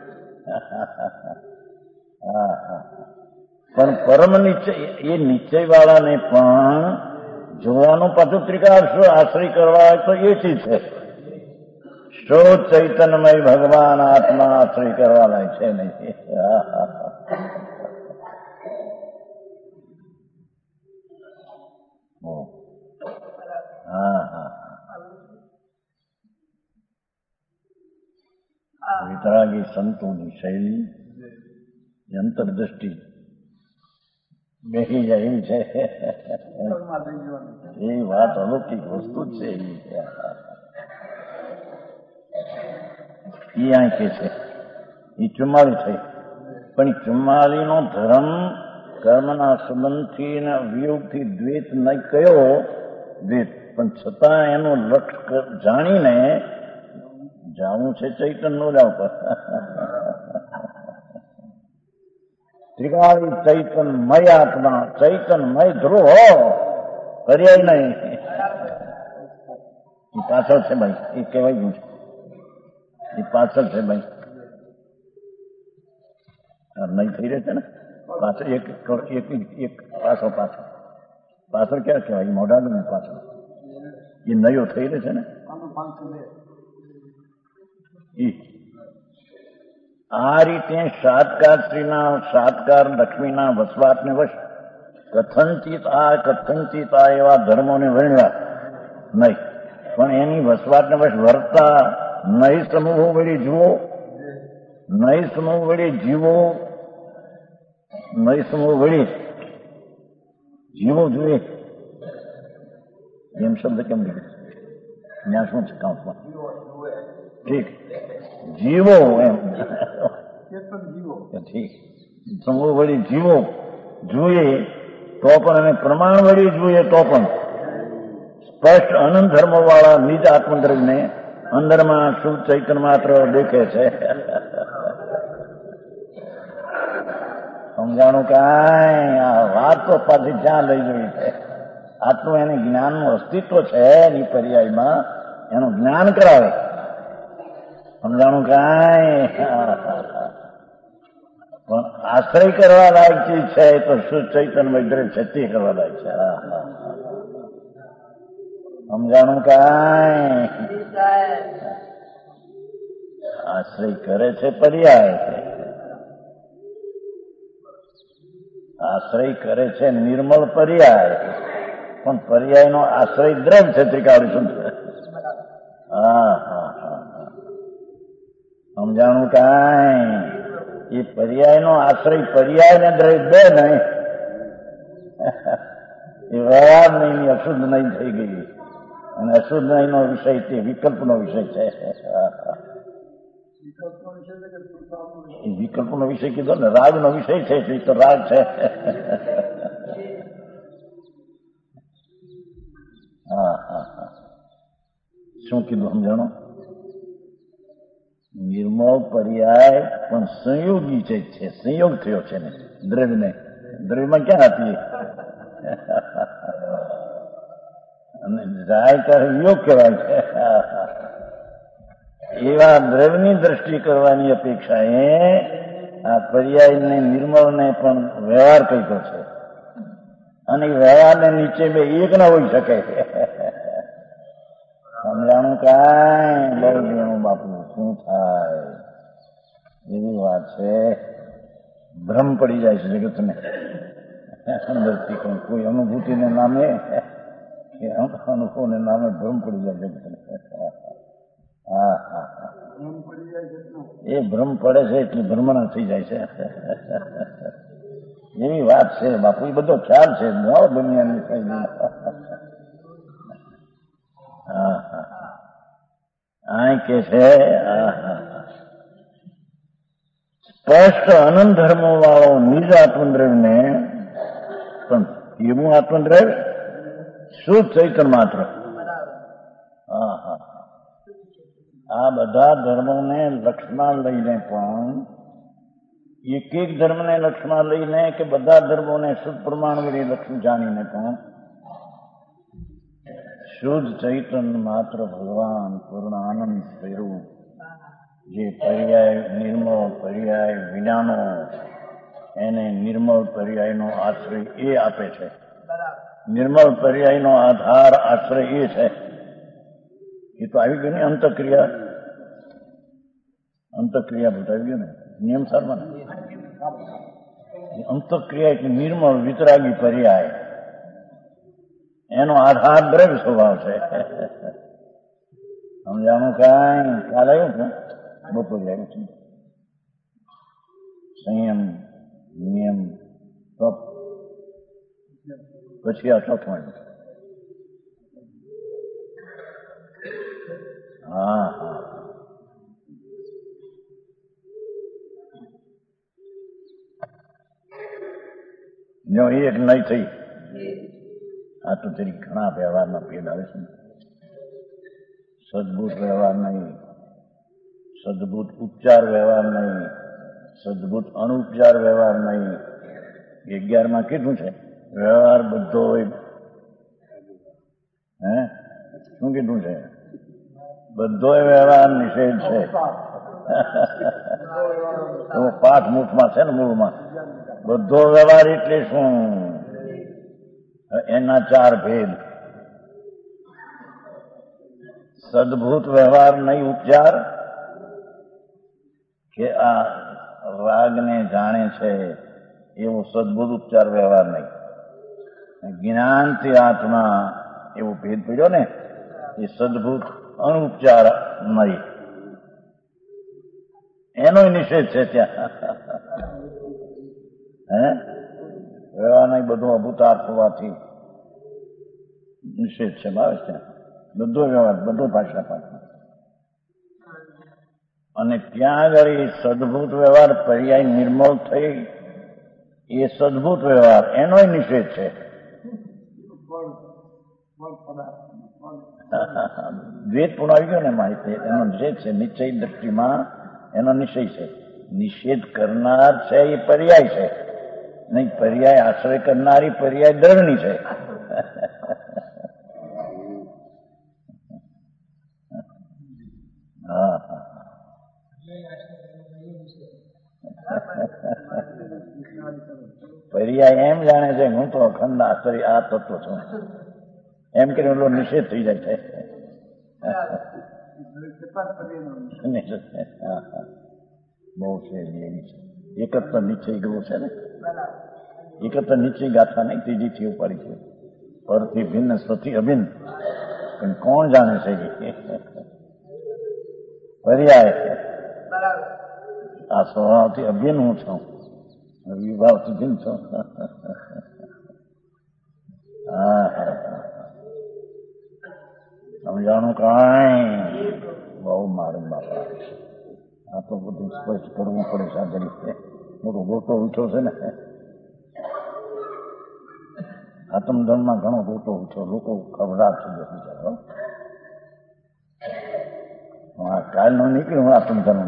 પણ પરમ નિશ્ચય એ નિશ્ચય વાળાને પણ જોવાનું પાછું આશ્રય કરવા હોય તો એ ચીજ છે. શુદ્ધ ચૈતન્યમય ભગવાન આત્મા આશ્રય કરવાના છે નહીં. વિતરાગી સંતોની શૈલી અંતરદ્રષ્ટિ બેસી જાય એવી છે. એ વાત અલૌકિક વસ્તુ જ છે. એ અહીં કે છે એ 44 થઈ, પણ 44 નો ધર્મ કર્મના સંબંધથી અને વિયોગથી દ્વેત નહીં કયો દ્વેત, પણ છતાં એનું લક્ષ જાણીને જાણવું છે ચૈતન્ય નો જાવ પર. ત્રિકાળી ચૈતન્યમય આત્મા, ચૈતન્યમય ધ્રુવ પર્યાય નહીં. એ પાછળ છે ભાઈ, એ કહેવાય ગયું છે. એ પાછળ છે ભાઈ, નહીં થઈ રહે છે ને પાછળ. એક પાછળ પાછળ ક્યાં કહેવાય? એ મોઢાનું ને પાછળ એ નયો થઈ રહે છે ને. આ રીતે સાતકાર લક્ષ્મીના વસવાટને વશ કથનચિત આ એવા ધર્મોને વર્ણ્યા નહીં, પણ એની વસવાટને વશ વર્તા નહીં સમૂહો વળી જુઓ, નહીં સમૂહ વળી જીવો, નહીં સમૂહ વળી જીવો જોઈએ. એમ શબ્દ કેમ લીધો? ત્યાં શું છે કાઉન્ટમાં? ઠીક, જીવો એમ. ઠીક, સમૂહ વળી જીવો જોઈએ તો પણ, અને પ્રમાણ વળી જોઈએ તો પણ સ્પષ્ટ અનંત ધર્મો વાળા નિજ આત્મદ્રવ્યને અંદરમાં શુદ્ધ ચૈતન્ય માત્ર દેખે છે. સમજાણું કાંઈ? આ વાત તો પાછી જ્યાં લઈ ગઈ છે. આટલું એને જ્ઞાનનું અસ્તિત્વ છે એની પર્યાયમાં એનું જ્ઞાન કરાવે. સમજાણું કાંઈ? પણ આશ્રય કરવા લાયક ચીજ છે તો શુદ્ધ ચૈતન્ય વૈદ્ય છે તે કરવા લાયક છે. સમજાણું કાંઈ? આશ્રય કરે છે પર્યાય, આશ્રય કરે છે નિર્મળ પર્યાય, પણ પર્યાયનો આશ્રય દ્રવ્ય છે ત્રિકાળી શુદ્ધ. સમજાણું કાંઈ? એ પર્યાયનો આશ્રય પર્યાય ને દ્રવ્ય બે નહીં, એ વ્યવહાર નહીં, અશુદ્ધ નહીં થઈ ગઈ. અને અશુદ્ધ નહીં નો વિષય તે વિકલ્પનો વિષય છે. એ વિકલ્પનો વિષય કીધો ને, રાગનો વિષય છે તો રાગ છે. શું કીધું સમજાણો? નિર્મળ પર્યાય પણ સંયોગી છે, સંયોગ થયો છે ને દ્રવ્યને. દ્રવ્યમાં ક્યાં આપીએ? અને જાય ત્યારે યોગ કહેવાય છે. એવા દ્રવ્યની દ્રષ્ટિ કરવાની અપેક્ષાએ આ પર્યાયને નિર્મળને પણ વ્યવહાર કહ્યો છે. અને વ્યવહારને નીચે બે એક ના હોઈ શકે. સમજાણું કાંઈ? બહુ દેણું બાપુ શું થાય? એવી વાત છે. ભ્રમ પડી જાય છે જગતને અંદરથી. કોઈ અનુભૂતિને નામે કે અનુભવને નામે ભ્રમ પડી જાય જગતને. એ ભ્રમ પડે છે એટલે ભ્રમણા થઈ જાય છે. એવી વાત છે બાપુ. એ બધો ખ્યાલ છે દુનિયાની થઈ ગઈ. આ કે છે સ્પષ્ટ અનંત ધર્મો વાળો નિજ આત્મદ્રવ્યને, પણ એવું આત્મદ્રવ્ય શુદ્ધ ચૈતન્ય માત્ર. આ બધા ધર્મોને લક્ષમાં લઈને પણ, એક એક ધર્મને લક્ષમાં લઈને કે બધા ધર્મોને શુદ્ધ પ્રમાણવરી લક્ષ જાણીને પણ શુદ્ધ ચૈતન્ય માત્ર ભગવાન પૂર્ણ આનંદ સ્વરૂપ જે પર્યાય નિર્મળ પર્યાય વિનાનો, એને નિર્મળ પર્યાયનો આશ્રય એ આપે છે. નિર્મળ પર્યાયનો આધાર આશ્રય એ છે. એ તો આવી ગયું ને અંતક્રિયા. અંતક્રિયા બધું આવી ગયું ને નિયમ સારમાં. અંતક્રિયા એટલે નિર્મળ વિતરાગી પર્યાય, એનો આધાર દ્રવ્ય સ્વભાવ છે. સમજાણું કાંઈ? ખ્યાલ આવ્યું છે? બપોરે આવ્યું છે. સંયમ, નિયમ, તપ, પછી આ ચોથું આવ્યું. હા જો એક નહીં થઈ. આ તો જરી ઘણા વ્યવહારમાં ભેદ આવે છે. સદભૂત વ્યવહાર નહીં, સદભૂત ઉપચાર વ્યવહાર નહીં, સદભૂત અનુપચાર વ્યવહાર નહીં. 11માં કેટલું છે? વ્યવહાર બધો હોય. શું કીધું છે? બધો વ્યવહાર નિષેધ છે. પાઠ મૂઠમાં છે ને મૂળમાં. બધો વ્યવહાર એટલે શું? એના 4 ભેદ. સદભૂત વ્યવહાર નહીં ઉપચાર, કે આ રાગને જાણે છે એવો સદભૂત ઉપચાર વ્યવહાર નહીં. જ્ઞાનથી આત્મા એવો ભેદ પડ્યો ને, એ સદભૂત અનુપચાર નહીં. એનો નિષેધ છે ત્યાં. વ્યવહાર નહીં બધું અભૂતાર્થ હોવાથી નિષેધ છે. ભાવે ત્યાં બધો વ્યવહાર, બધો ભાષા પાછળ. અને ત્યાં આગળ એ સદભૂત વ્યવહાર પર્યાય નિર્મળ થઈ, એ સદભૂત વ્યવહાર એનો નિષેધ છે. દ્વૈત પૂર્ણ આવી ગયો ને માહિતી એનો નિષેધ છે. નિશ્ચય દ્રષ્ટિમાં એનો નિશ્ચય છે. નિષેધ કરનાર છે એ પર્યાય છે, નહીં પર્યાય આશ્રય કરનારી પર્યાય દ્રઢની છે. હા હા પર્યાય એમ જાણે છે હું તો અખંડ આશ્ચર્ય આ તત્વ છું એમ કરીને ઓલો નિષેધ થઈ જાય છે. બહુ છે એવી છે. એક જ તો નિશ્ચય ગયો છે ને, એક જ તો નિશ્ચય ગાથા નહીં, ત્રીજી થી ઉપાડી છે. પરથી ભિન્ન સ્વથી અભિન્ન, પણ કોણ જાણે છે પર્યાય આ સ્વભાવથી અભિન્ન હું છું, વિભાવથી ભિન્ન છું. સમજાણું કાંઈ બહુ મારું બાપા. આ તો બધું સ્પષ્ટ કરવું પડે સારી રીતે. મોટો ગોટો ઉઠ્યો છે ને આત્મધર્મમાં, ઘણો ગોટો ઉઠ્યો. લોકો ખબરાટ છે બિચારો. કાલનો નીકળ્યું આત્મધર્મ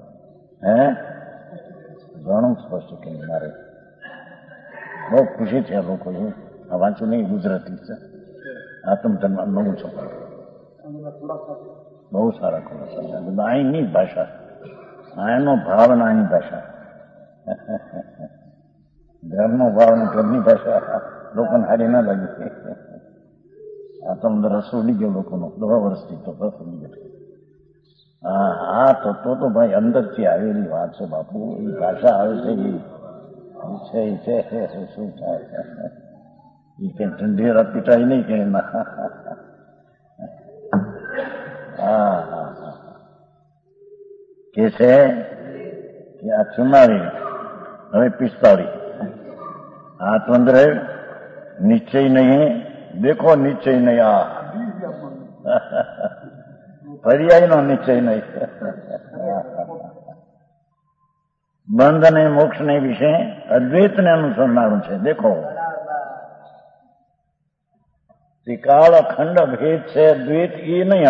ઘણું સ્પષ્ટ કર્યું મારે. બહુ ખુશી છે આ લોકો. આ વાંચું નહીં, ગુજરાતી છે. આત્મધર્મ નવું છોકરું બહુ સારા ખુલાસા. બધા અહીંની ભાષા, અહીંનો ભાવ ને અહીંની ભાષા, ઘરનો ભાવ ને ઘરની ભાષા લોકોને હારી ના લાગી. આ તો અંદર રસ ઉડી ગયો લોકોનો 10 વર્ષથી તો રસ ઉડી ગયો. હા તો ભાઈ અંદરથી આવેલી વાત છે બાપુ. એ ભાષા આવે છે એ છે શું થાય એ કઈ ઠંડી રાત પીટાય નહીં કે એમાં. કે છે કે આ 44 હવે 45 હાથ અંદર નિશ્ચય નહીં. દેખો નિશ્ચય નહીં, આ પર્યાય નો નિશ્ચય નહીં. બંધ અને મોક્ષ ને વિશે અદ્વૈત ને અનુસરનારું છે. દેખો ત્રિકાળ અખંડ ભેદ છે, અદ્વૈત એ નહીં.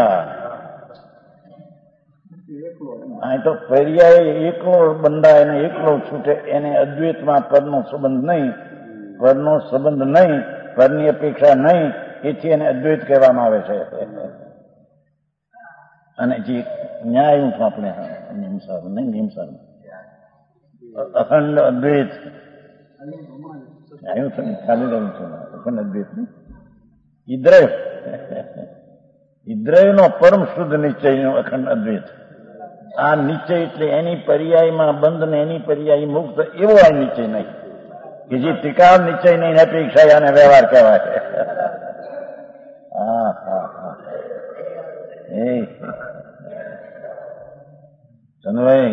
આ તો પર્યાય એકલો બંધાય ને એકલો છૂટે, એને અદ્વૈતમાં પરનો સંબંધ નહીં, પરનો સંબંધ નહીં, પરની અપેક્ષા નહીં, એથી એને અદ્વૈત કહેવામાં આવે છે. અને જે ન્યાય હું આપણે નિયમસારું નહીં, નિયમસારું અખંડ અદ્વૈત આવ્યું છે ને, ખાલી રહ્યું છે અખંડ અદ્વૈત ને ઇદ્રય નો પરમ શુદ્ધ નિશ્ચય નો અખંડ અદ્વૈત. આ નિશ્ચય એટલે એની પર્યાયમાં બંધ ને એની પર્યાય મુક્ત, એવો આ નિશ્ચય નહીં કે જે ત્રિકાળ નિશ્ચય નહીં અપેક્ષા અને વ્યવહાર કહેવાય છે. ચંદ્રભાઈ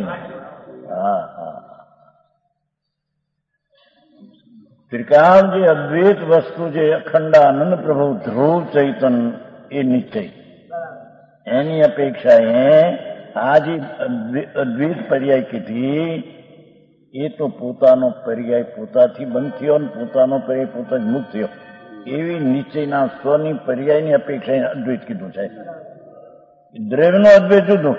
ત્રિકાળ જે અદ્વૈત વસ્તુ જે અખંડ આનંદ પ્રભુ ધ્રુવ ચૈતન એ નિશ્ચય, એની અપેક્ષા આ જે અદ્વૈત પર્યાય કીધી એ તો પોતાનો પર્યાય પોતાથી બંધ થયો અને પોતાનો પર્યાય પોતા જ મુક્ત થયો. એવી નિશ્ચયના સ્વની પર્યાયની અપેક્ષા અદ્વૈત કીધું છે. દ્રવ્યનો અદ્વૈત જુદું.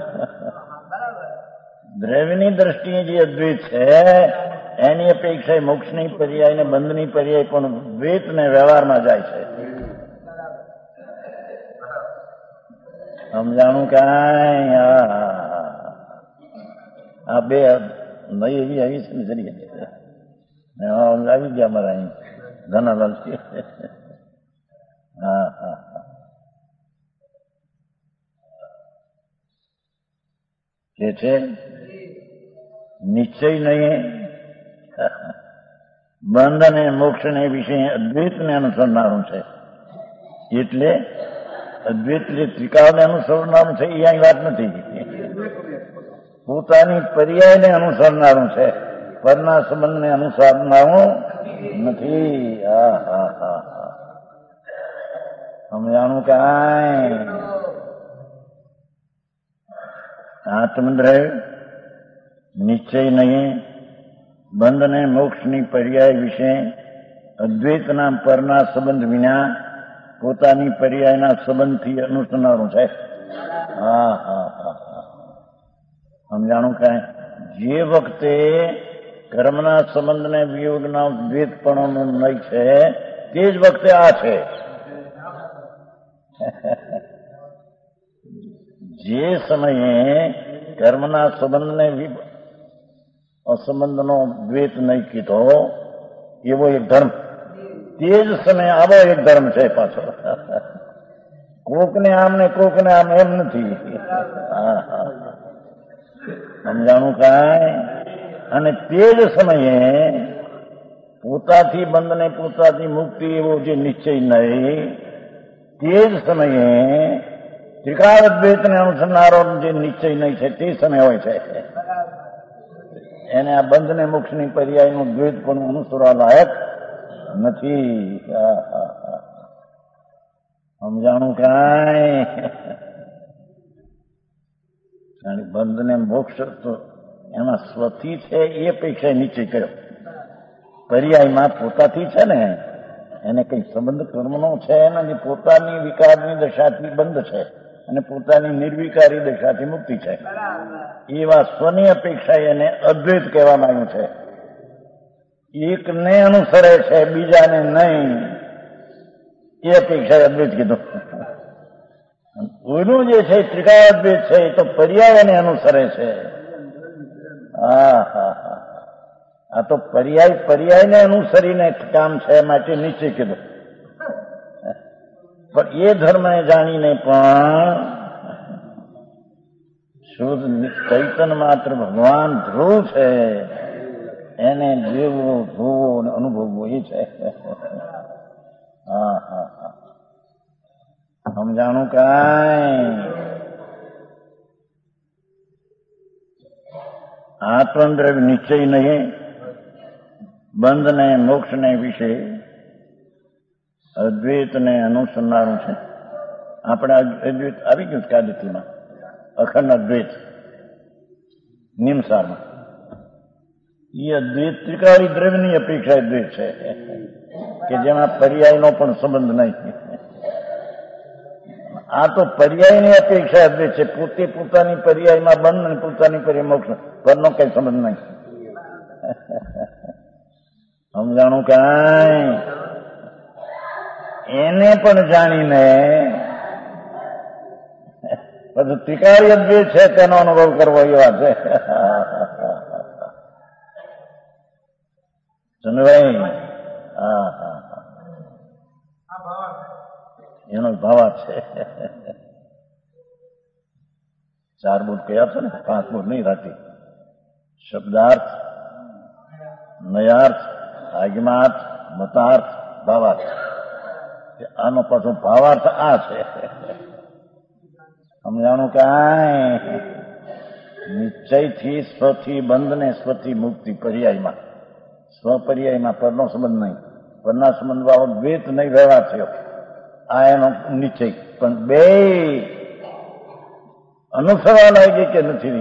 દ્રવ્યની દ્રષ્ટિએ જે અદ્વૈત છે એની અપેક્ષા મોક્ષની પર્યાય ને બંધની પર્યાય પણ દ્વૈત ને વ્યવહારમાં જાય છે. સમજાણું કાંઈ? આ બે નવી એવી આવી છે ને જરી આવી ગયા અમારા અહીં ધનાલાલ છે. કે છે નિશ્ચય નહીં, બંધ અને મોક્ષ ને વિશે અદ્વૈત ને અનુસરનારું છે. એટલે અદ્વૈત ત્રિકાળને અનુસરનારું છે એ અહીં વાત નથી. પોતાની પર્યાયને અનુસરનારું છે, પરના સંબંધને અનુસરનારું નથી. સમજાણું કાંઈ? આત્મદ્રય નિશ્ચય નહીં, બંધ અને મોક્ષની પર્યાય વિશે અદ્વૈતના પરના સંબંધ વિના પોતાની પર્યાયના સંબંધથી અનુસરનારું છે. હા હા હા હા, સમજાણું કાંઈ? જે વખતે કર્મના સંબંધને વિયોગના દ્વૈતપણોનું નહીં છે, તે જ વખતે આ છે. જે સમયે કર્મના સંબંધને અસંબંધનો દ્વૈત નહીં કીધો એવો એક ધર્મ, તે જ સમયે આવો એક ધર્મ છે પાછો. કોકને આમ ને કોકને આમ એમ નથી. હા હા, સમજાણું કાંઈ? અને તે જ સમયે પોતાથી બંધ ને પોતાથી મુક્તિ એવો જે નિશ્ચય નહીં, તે જ સમયે ત્રિકાળદ્વૈતને અનુસરનારો જે નિશ્ચય નહીં છે તે સમય હોય છે. એને આ બંધ ને મોક્ષની પર્યાયનું દ્વૈત પણ અનુસરવા લાયક નથી. સમજાણું કાંઈ? બંધ ને મોક્ષ તો એમાં સ્વથી છે એ અપેક્ષા નિશ્ચય કર્યો. પર્યાયમાં પોતાથી છે ને, એને કઈ સંબંધ કર્મનો છે એના, પોતાની વિકારની દશાથી બંધ છે અને પોતાની નિર્વિકારી દશાથી મુક્તિ છે. એવા સ્વની અપેક્ષા એને અદ્વૈત કહેવામાં આવ્યું છે. એકને અનુસરે છે બીજાને નહીં, એ અપેક્ષા અદ્વૈત કીધું. કોઈનું જે છે ત્રિકાળાદ્વૈત છે એ તો પર્યાયને અનુસરે છે. હા હા હા, આ તો પર્યાયને અનુસરીને કામ છે માટે નિશ્ચય કીધું. પણ એ ધર્મને જાણીને પણ શુદ્ધ ચૈતન્ય માત્ર ભગવાન ધ્રુવ છે, એને જીવવું જોવું અને અનુભવવું એ છે. હા હા હા, સમજાણું કાંઈ? આત્મદ્રવ્ય નિશ્ચય નહીં, બંધ ને મોક્ષ ને વિશે અદ્વૈતને અનુસરનારું છે. આપણે અદ્વૈત આવી ગયું કાદતીમાં, અખંડ અદ્વૈત નિમસારમાં. એ અદ્વૈત ત્રિકાળી દ્રવ્યની અપેક્ષા અદ્વૈત છે કે જેમાં પર્યાયનો પણ સંબંધ નહીં. આ તો પર્યાયની અપેક્ષા અદ્વૈત છે. પોતે પોતાની પર્યાયમાં બંધ અને પોતાની પર્યાય મોક્ષ પરનો કઈ સંબંધ નહીં. સમજાણું કાંઈ? એને પણ જાણીને બધું ત્રિકાળી અદ્વૈત છે તેનો અનુભવ કરવો એ વાત છે. ચંદ્રભાઈ, હા હા હા, એનો ભાવાર્થ છે. 4 બોધ કયા છે ને, 5 બોધ નહીં રાતી. શબ્દાર્થ, નયાર્થ, આગમાર્થ, મતાર્થ, ભાવાર્થ. આનો પાછો ભાવાર્થ આ છે. સમજાણું કાંઈ? નિશ્ચયથી સ્વથી બંધ ને સ્વથી મુક્તિ પર્યાયમાં, સ્વપર્યાયમાં પરનો સંબંધ નહીં, પરના સંબંધ વાળો દ્વૈત નહીં વ્યવહાર થયો. આ એનો નિશ્ચય. પણ બે અનુસરવા લાયક કે નથી,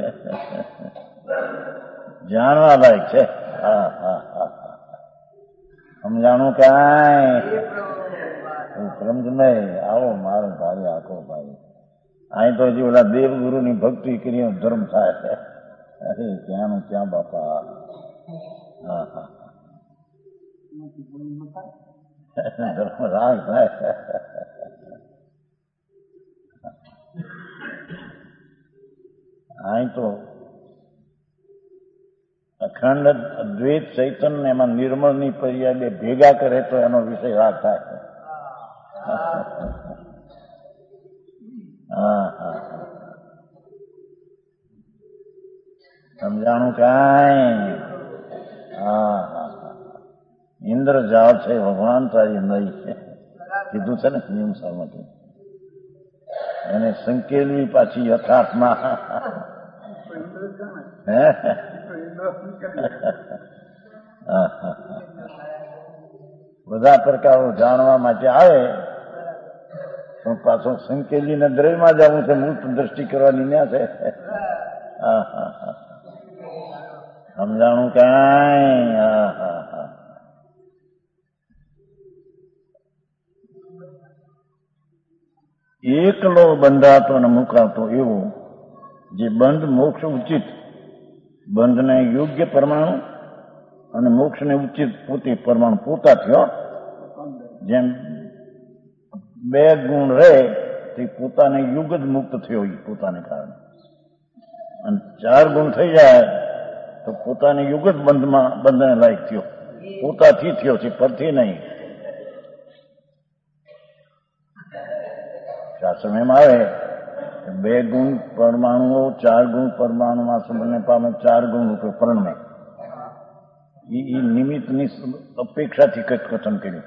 જાણવા લાયક છે. હા હા હા, સમજાણું કાંઈ? સમજભાઈ આવો મારો ભાઈ, આખો ભાઈ. અહીં તો હજી ઓલા દેવગુરુની ભક્તિ કરી ધર્મ થાય. અરે ક્યાંનું ક્યાં બાપા. હા હા, ધર્મ રાગ થાય. અહીં તો અખંડ અદ્વૈત ચૈતન્ય એમાં નિર્મળની પર્યાય બે ભેગા કરે તો એનો વિષય રાગ થાય. હા હા, સમજાણું કાંઈ? હા હા, ઇન્દ્ર જાળ છે ભગવાન તારી નહીં કીધું છે ને નિયમસામાંથી. એને સંકેલવી પાછી યથાર્થમાં. બધા પ્રકારો જાણવા માટે આવે પણ પાછો સંકેલીને દ્રવ્યમાં જવું છે, મૂર્ત દ્રષ્ટિ કરવાની ન્યા છે. હા હા હા, સમજાણું કાંઈ? હા હા હા, એકલો બંધાતો અને મુકાતો એવો જે બંધ મોક્ષ ઉચિત, બંધને યોગ્ય પરમાણુ અને મોક્ષને ઉચિત પોતે પરમાણુ પોતા થયો. જેમ બે ગુણ રહે તે પોતાને યુગ જ મુક્ત થયો પોતાને કારણે, અને 4 ગુણ થઈ જાય તો પોતાને યુગ જ બંધને લાયક થયો, પોતાથી થયો છે, પરથી નહીં. શાસ્ત્રમાં એમ આવે 2 ગુણ પરમાણુઓ 4 ગુણ પરમાણુમાં સંબંધને પામે, 4 ગુણ રૂપે પરણમે. એ નિમિત્તની અપેક્ષાથી કંઈક કથન કર્યું.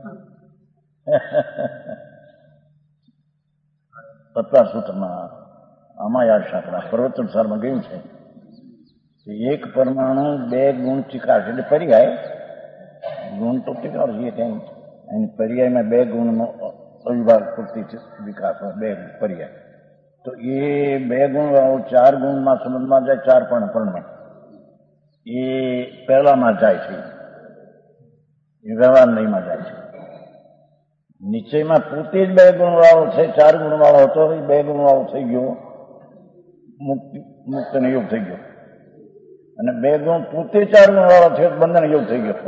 તત્વાસૂત્રમાં આમાં યાદ શાસ્ત્રમાં પ્રવચન સારમાં ગયું છે કે એક પરમાણુ 2 ગુણ ચીકાશે એટલે પર્યાય ગુણ તો ચીકાવશે કઈ એની પર્યાયમાં 2 ગુણનો અવિભાગ પૂરતી વિકાસ હોય, 2 પર્યાય. તો એ 2 ગુણ વાળો 4 ગુણમાં સંબંધમાં જાય, 4 પરણમાં એ પહેલામાં જાય છે, એ વ્યવહાર નહીંમાં જાય છે. નિશ્ચયમાં પોતે જ 2 ગુણ વાળો છે, 4 ગુણ વાળો હતો, એ 2 ગુણ વાળો થઈ ગયો, મુક્તને યોગ થઈ ગયો. અને 2 ગુણ પોતે 4 ગુણ વાળો થયો, બંધન યોગ થઈ ગયો.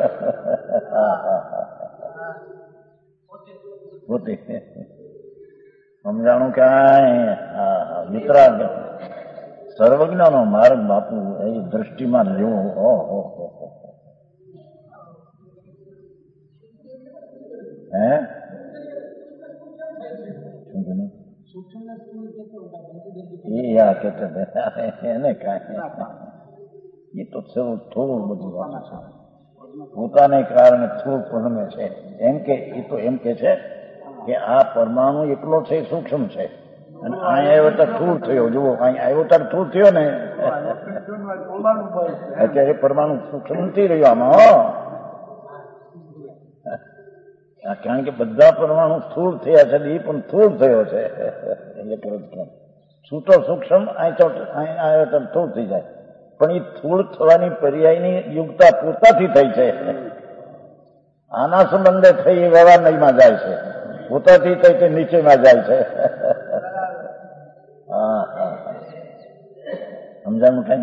પોતે સમજાણું કાંઈ વિતરાગ સર્વજ્ઞનો માર્ગ બાપુ એ દ્રષ્ટિમાં લેવો. હે એને કાંઈ એ તો થોડું બધું વાત છે, પોતાને કારણે થોડું પરમે છે. એમ કે એ તો એમ કે છે કે આ પરમાણુ એકલો છે, સૂક્ષ્મ છે, અને અહીં આવ્યો ત્યારે સ્થૂળ થયો. જુઓ, અહીં આવ્યો ત્યારે સ્થૂળ થયો ને, અત્યારે પરમાણુ સૂક્ષ્મ નથી રહ્યો આમાં. કારણ કે બધા પરમાણુ સ્થૂળ થયા છે, એ પણ સ્થૂળ થયો છે. એટલે છૂટો સૂક્ષ્મ અહીં આવ્યો તો સ્થૂળ થઈ જાય, પણ એ સ્થૂળ થવાની પર્યાયની યુગતા પોતાથી થઈ છે. આના સંબંધે થઈ એ વ્યવહાર નહીંમાં જાય છે, પોતાથી થઈ તે નીચેમાં જાય છે. સમજાયું કઈ?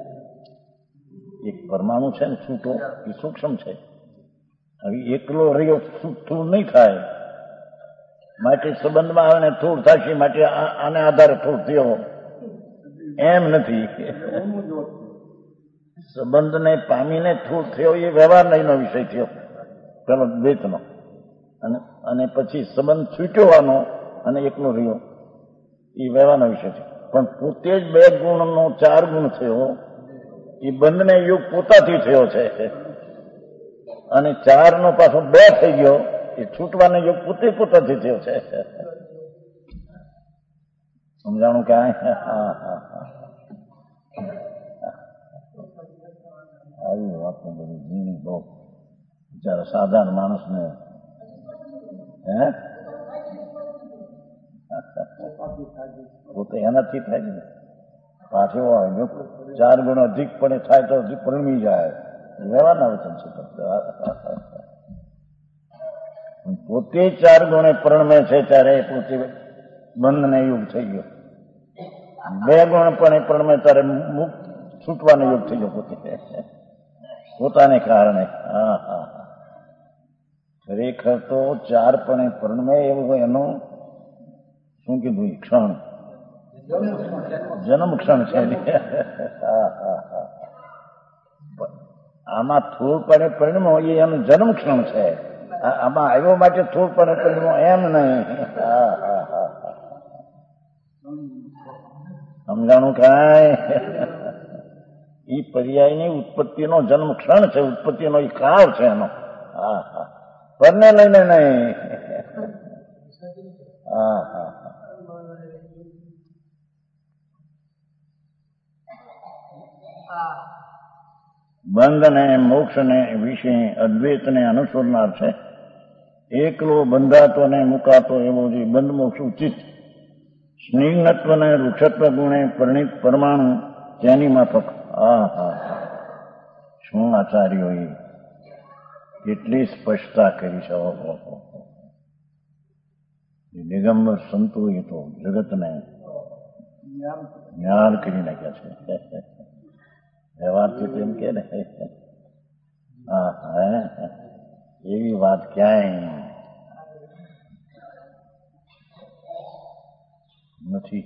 એક પરમાણુ છે ને છૂટો, એ સૂક્ષ્મ છે. હવે એકલો રહ્યો સ્થૂળ નહીં થાય, માટે સંબંધમાં આવે ને સ્થૂળ થશે, માટે આને આધારે સ્થૂળ થયો એમ નથી. સંબંધને પામીને સ્થૂળ થયો એ વ્યવહાર નહીંનો વિષય થયો, પેલો દ્વૈતનો. અને પછી સંબંધ છૂટ્યોવાનો અને એકલો રહ્યો એ વ્યવહારનો વિષય છે. પણ પોતે જ 2 ગુણનો 4 ગુણ થયો, એ બંધને યુગ પોતાથી થયો છે. અને 4 નો પાછો 2 થઈ ગયો, એ છૂટવાનો યુગ પોતાથી થયો છે. સમજાણું કાંઈ? આવી વાતો બધી જીની બહુ બિચારા સાધારણ માણસને પોતે એનાથી થાય ને પાછો આવે. 4 ગુણ અધિક પણ થાય તો હજી પરમી જાય, વ્યવહારના વચન છે. પોતે 4 ગુણે પરણમે છે ત્યારે પોતે બંધને યુગ થઈ ગયો. 2 ગુણ પણ એ પરણમે ત્યારે મુક્ત છૂટવાનો યુગ થઈ ગયો પોતાને કારણે. ખરેખર તો 4 પણ પરણમે એવું એનું શું કીધું? ક્ષણ, જન્મ ક્ષણ છે. આમાં થોડપણે પરિણમો એ એનું જન્મ ક્ષણ છે. આમાં આવ્યો માટે થોડપણે પરિણમો એમ નહીં. સમજાણું કાંઈ? એ પર્યાયની ઉત્પત્તિનો જન્મ ક્ષણ છે, ઉત્પત્તિનો એ કાળ છે એનો. પરને લઈને નહીં. બંધને મોક્ષને વિશે અદ્વૈતને અનુસરનાર છે. એકલો બંધાતો ને મુકાતો એવો જે બંધ મોક્ષ ઉચિત, સ્નિગ્ધત્વ ને વૃક્ષત્વ ગુણે પરિણિત પરમાણુ તેની માફક. શું આચાર્યોએ કેટલી સ્પષ્ટતા કરી છે. દિગંબર સંતો એ તો જગતને જ્ઞાન કરી નાખ્યા છે. વ્યવહારથી તેમ કે ને એવી વાત ક્યાંય નથી.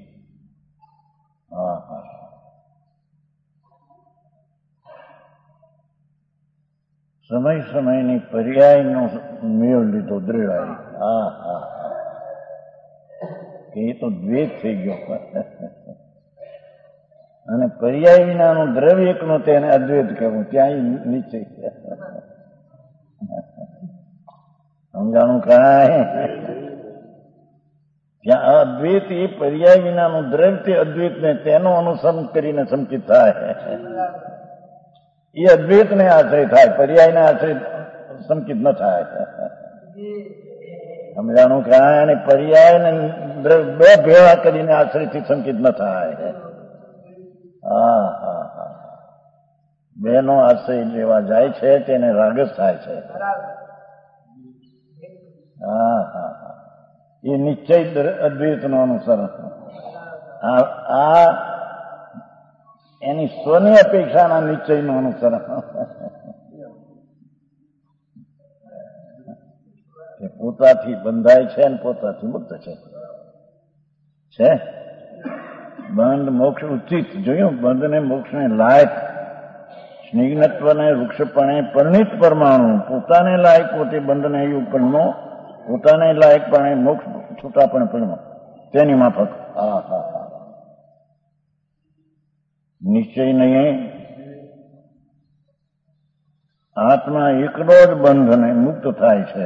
સમય સમયની પર્યાયનો મેળ લીધો દ્રવ્ય. કે એ તો દ્વૈત થઈ ગયો. અને પર્યાય વિનાનું દ્રવ્ય એકનું તેને અદ્વૈત કહેવું. ત્યાં નીચે સમજાણું કાંઈ? ત્યાં અદ્વૈત એ પર્યાય વિનાનું દ્રવ્ય તે અદ્વૈતને તેનું અનુસરણ કરીને સંકિત થાય. એ અદ્વૈતને આશ્રય થાય, પર્યાયને આશ્રય સંકિત ન થાય. સમજાણું કાંઈ? અને પર્યાય બે ભેળા કરીને આશ્રયથી સંકિત ન થાય. બેનો આશ્રય લેવા જાય છે તેને રાગસ થાય છે. એ નિશ્ચય અદ્વૈતનું અનુસરણ. આ એની સ્વની અપેક્ષાના નિશ્ચયનું અનુસરણ. એ પોતાથી બંધાય છે અને પોતાથી મુક્ત છે. બંધ મોક્ષ ઉચિત જોયું. બંધને મોક્ષને લાયક સ્નિગ્ધત્વને વૃક્ષપણે પરિણિત પરમાણુ પોતાને લાયક પોતે બંધને ઉપરનો પોતાને લાયક પણ મોક્ષ છૂટા પણ પરમાણુ તેની માફક. નિશ્ચય નહીં. આત્મા એકલો જ બંધને મુક્ત થાય છે.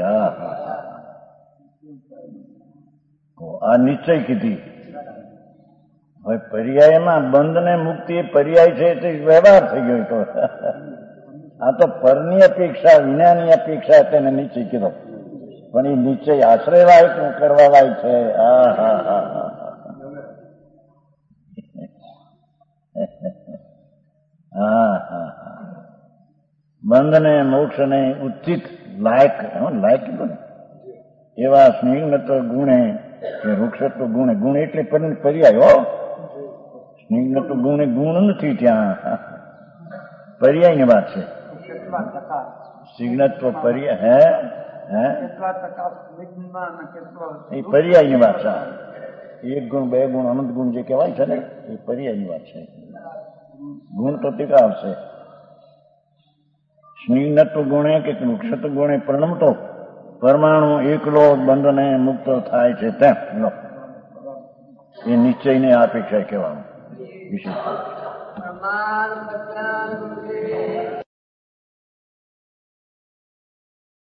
આ નિશ્ચય કીધી. હવે પર્યાયમાં બંધને મુક્તિ એ પર્યાય છે તે વ્યવહાર થઈ ગયો. તો આ તો પરની અપેક્ષા વિનાની અપેક્ષા તેને નિશ્ચય કીધો. પણ એ નિશ્ચય આશ્રય લાયક કરવા લાયક છે. બંધને મોક્ષને ઉચિત લાયક કીધું ને એવા સ્નિગ્ધત્વ ગુણે કે વૃક્ષત્વ ગુણે. ગુણ એટલે પર્યાય. સ્નિગ્ધત્વ ગુણે ગુણ નથી, ત્યાં પર્યાયની વાત છે. સ્નિગ્ધત્વ પર્યાય એ પર્યાયની વાત છે. એક ગુણ બે ગુણ અનંત ગુણ જે કહેવાય છે ને એ પર્યાયની વાત છે. ગુણ તો ટીકાવ છે. સ્નિગ્ધત્વ ગુણે કે વૃક્ષત્વ ગુણે પરિણમતો પરમાણુ એકલો બંધને મુક્ત થાય છે. તેમ એ નિશ્ચયને અપેક્ષા કહેવાનું વિશેષ.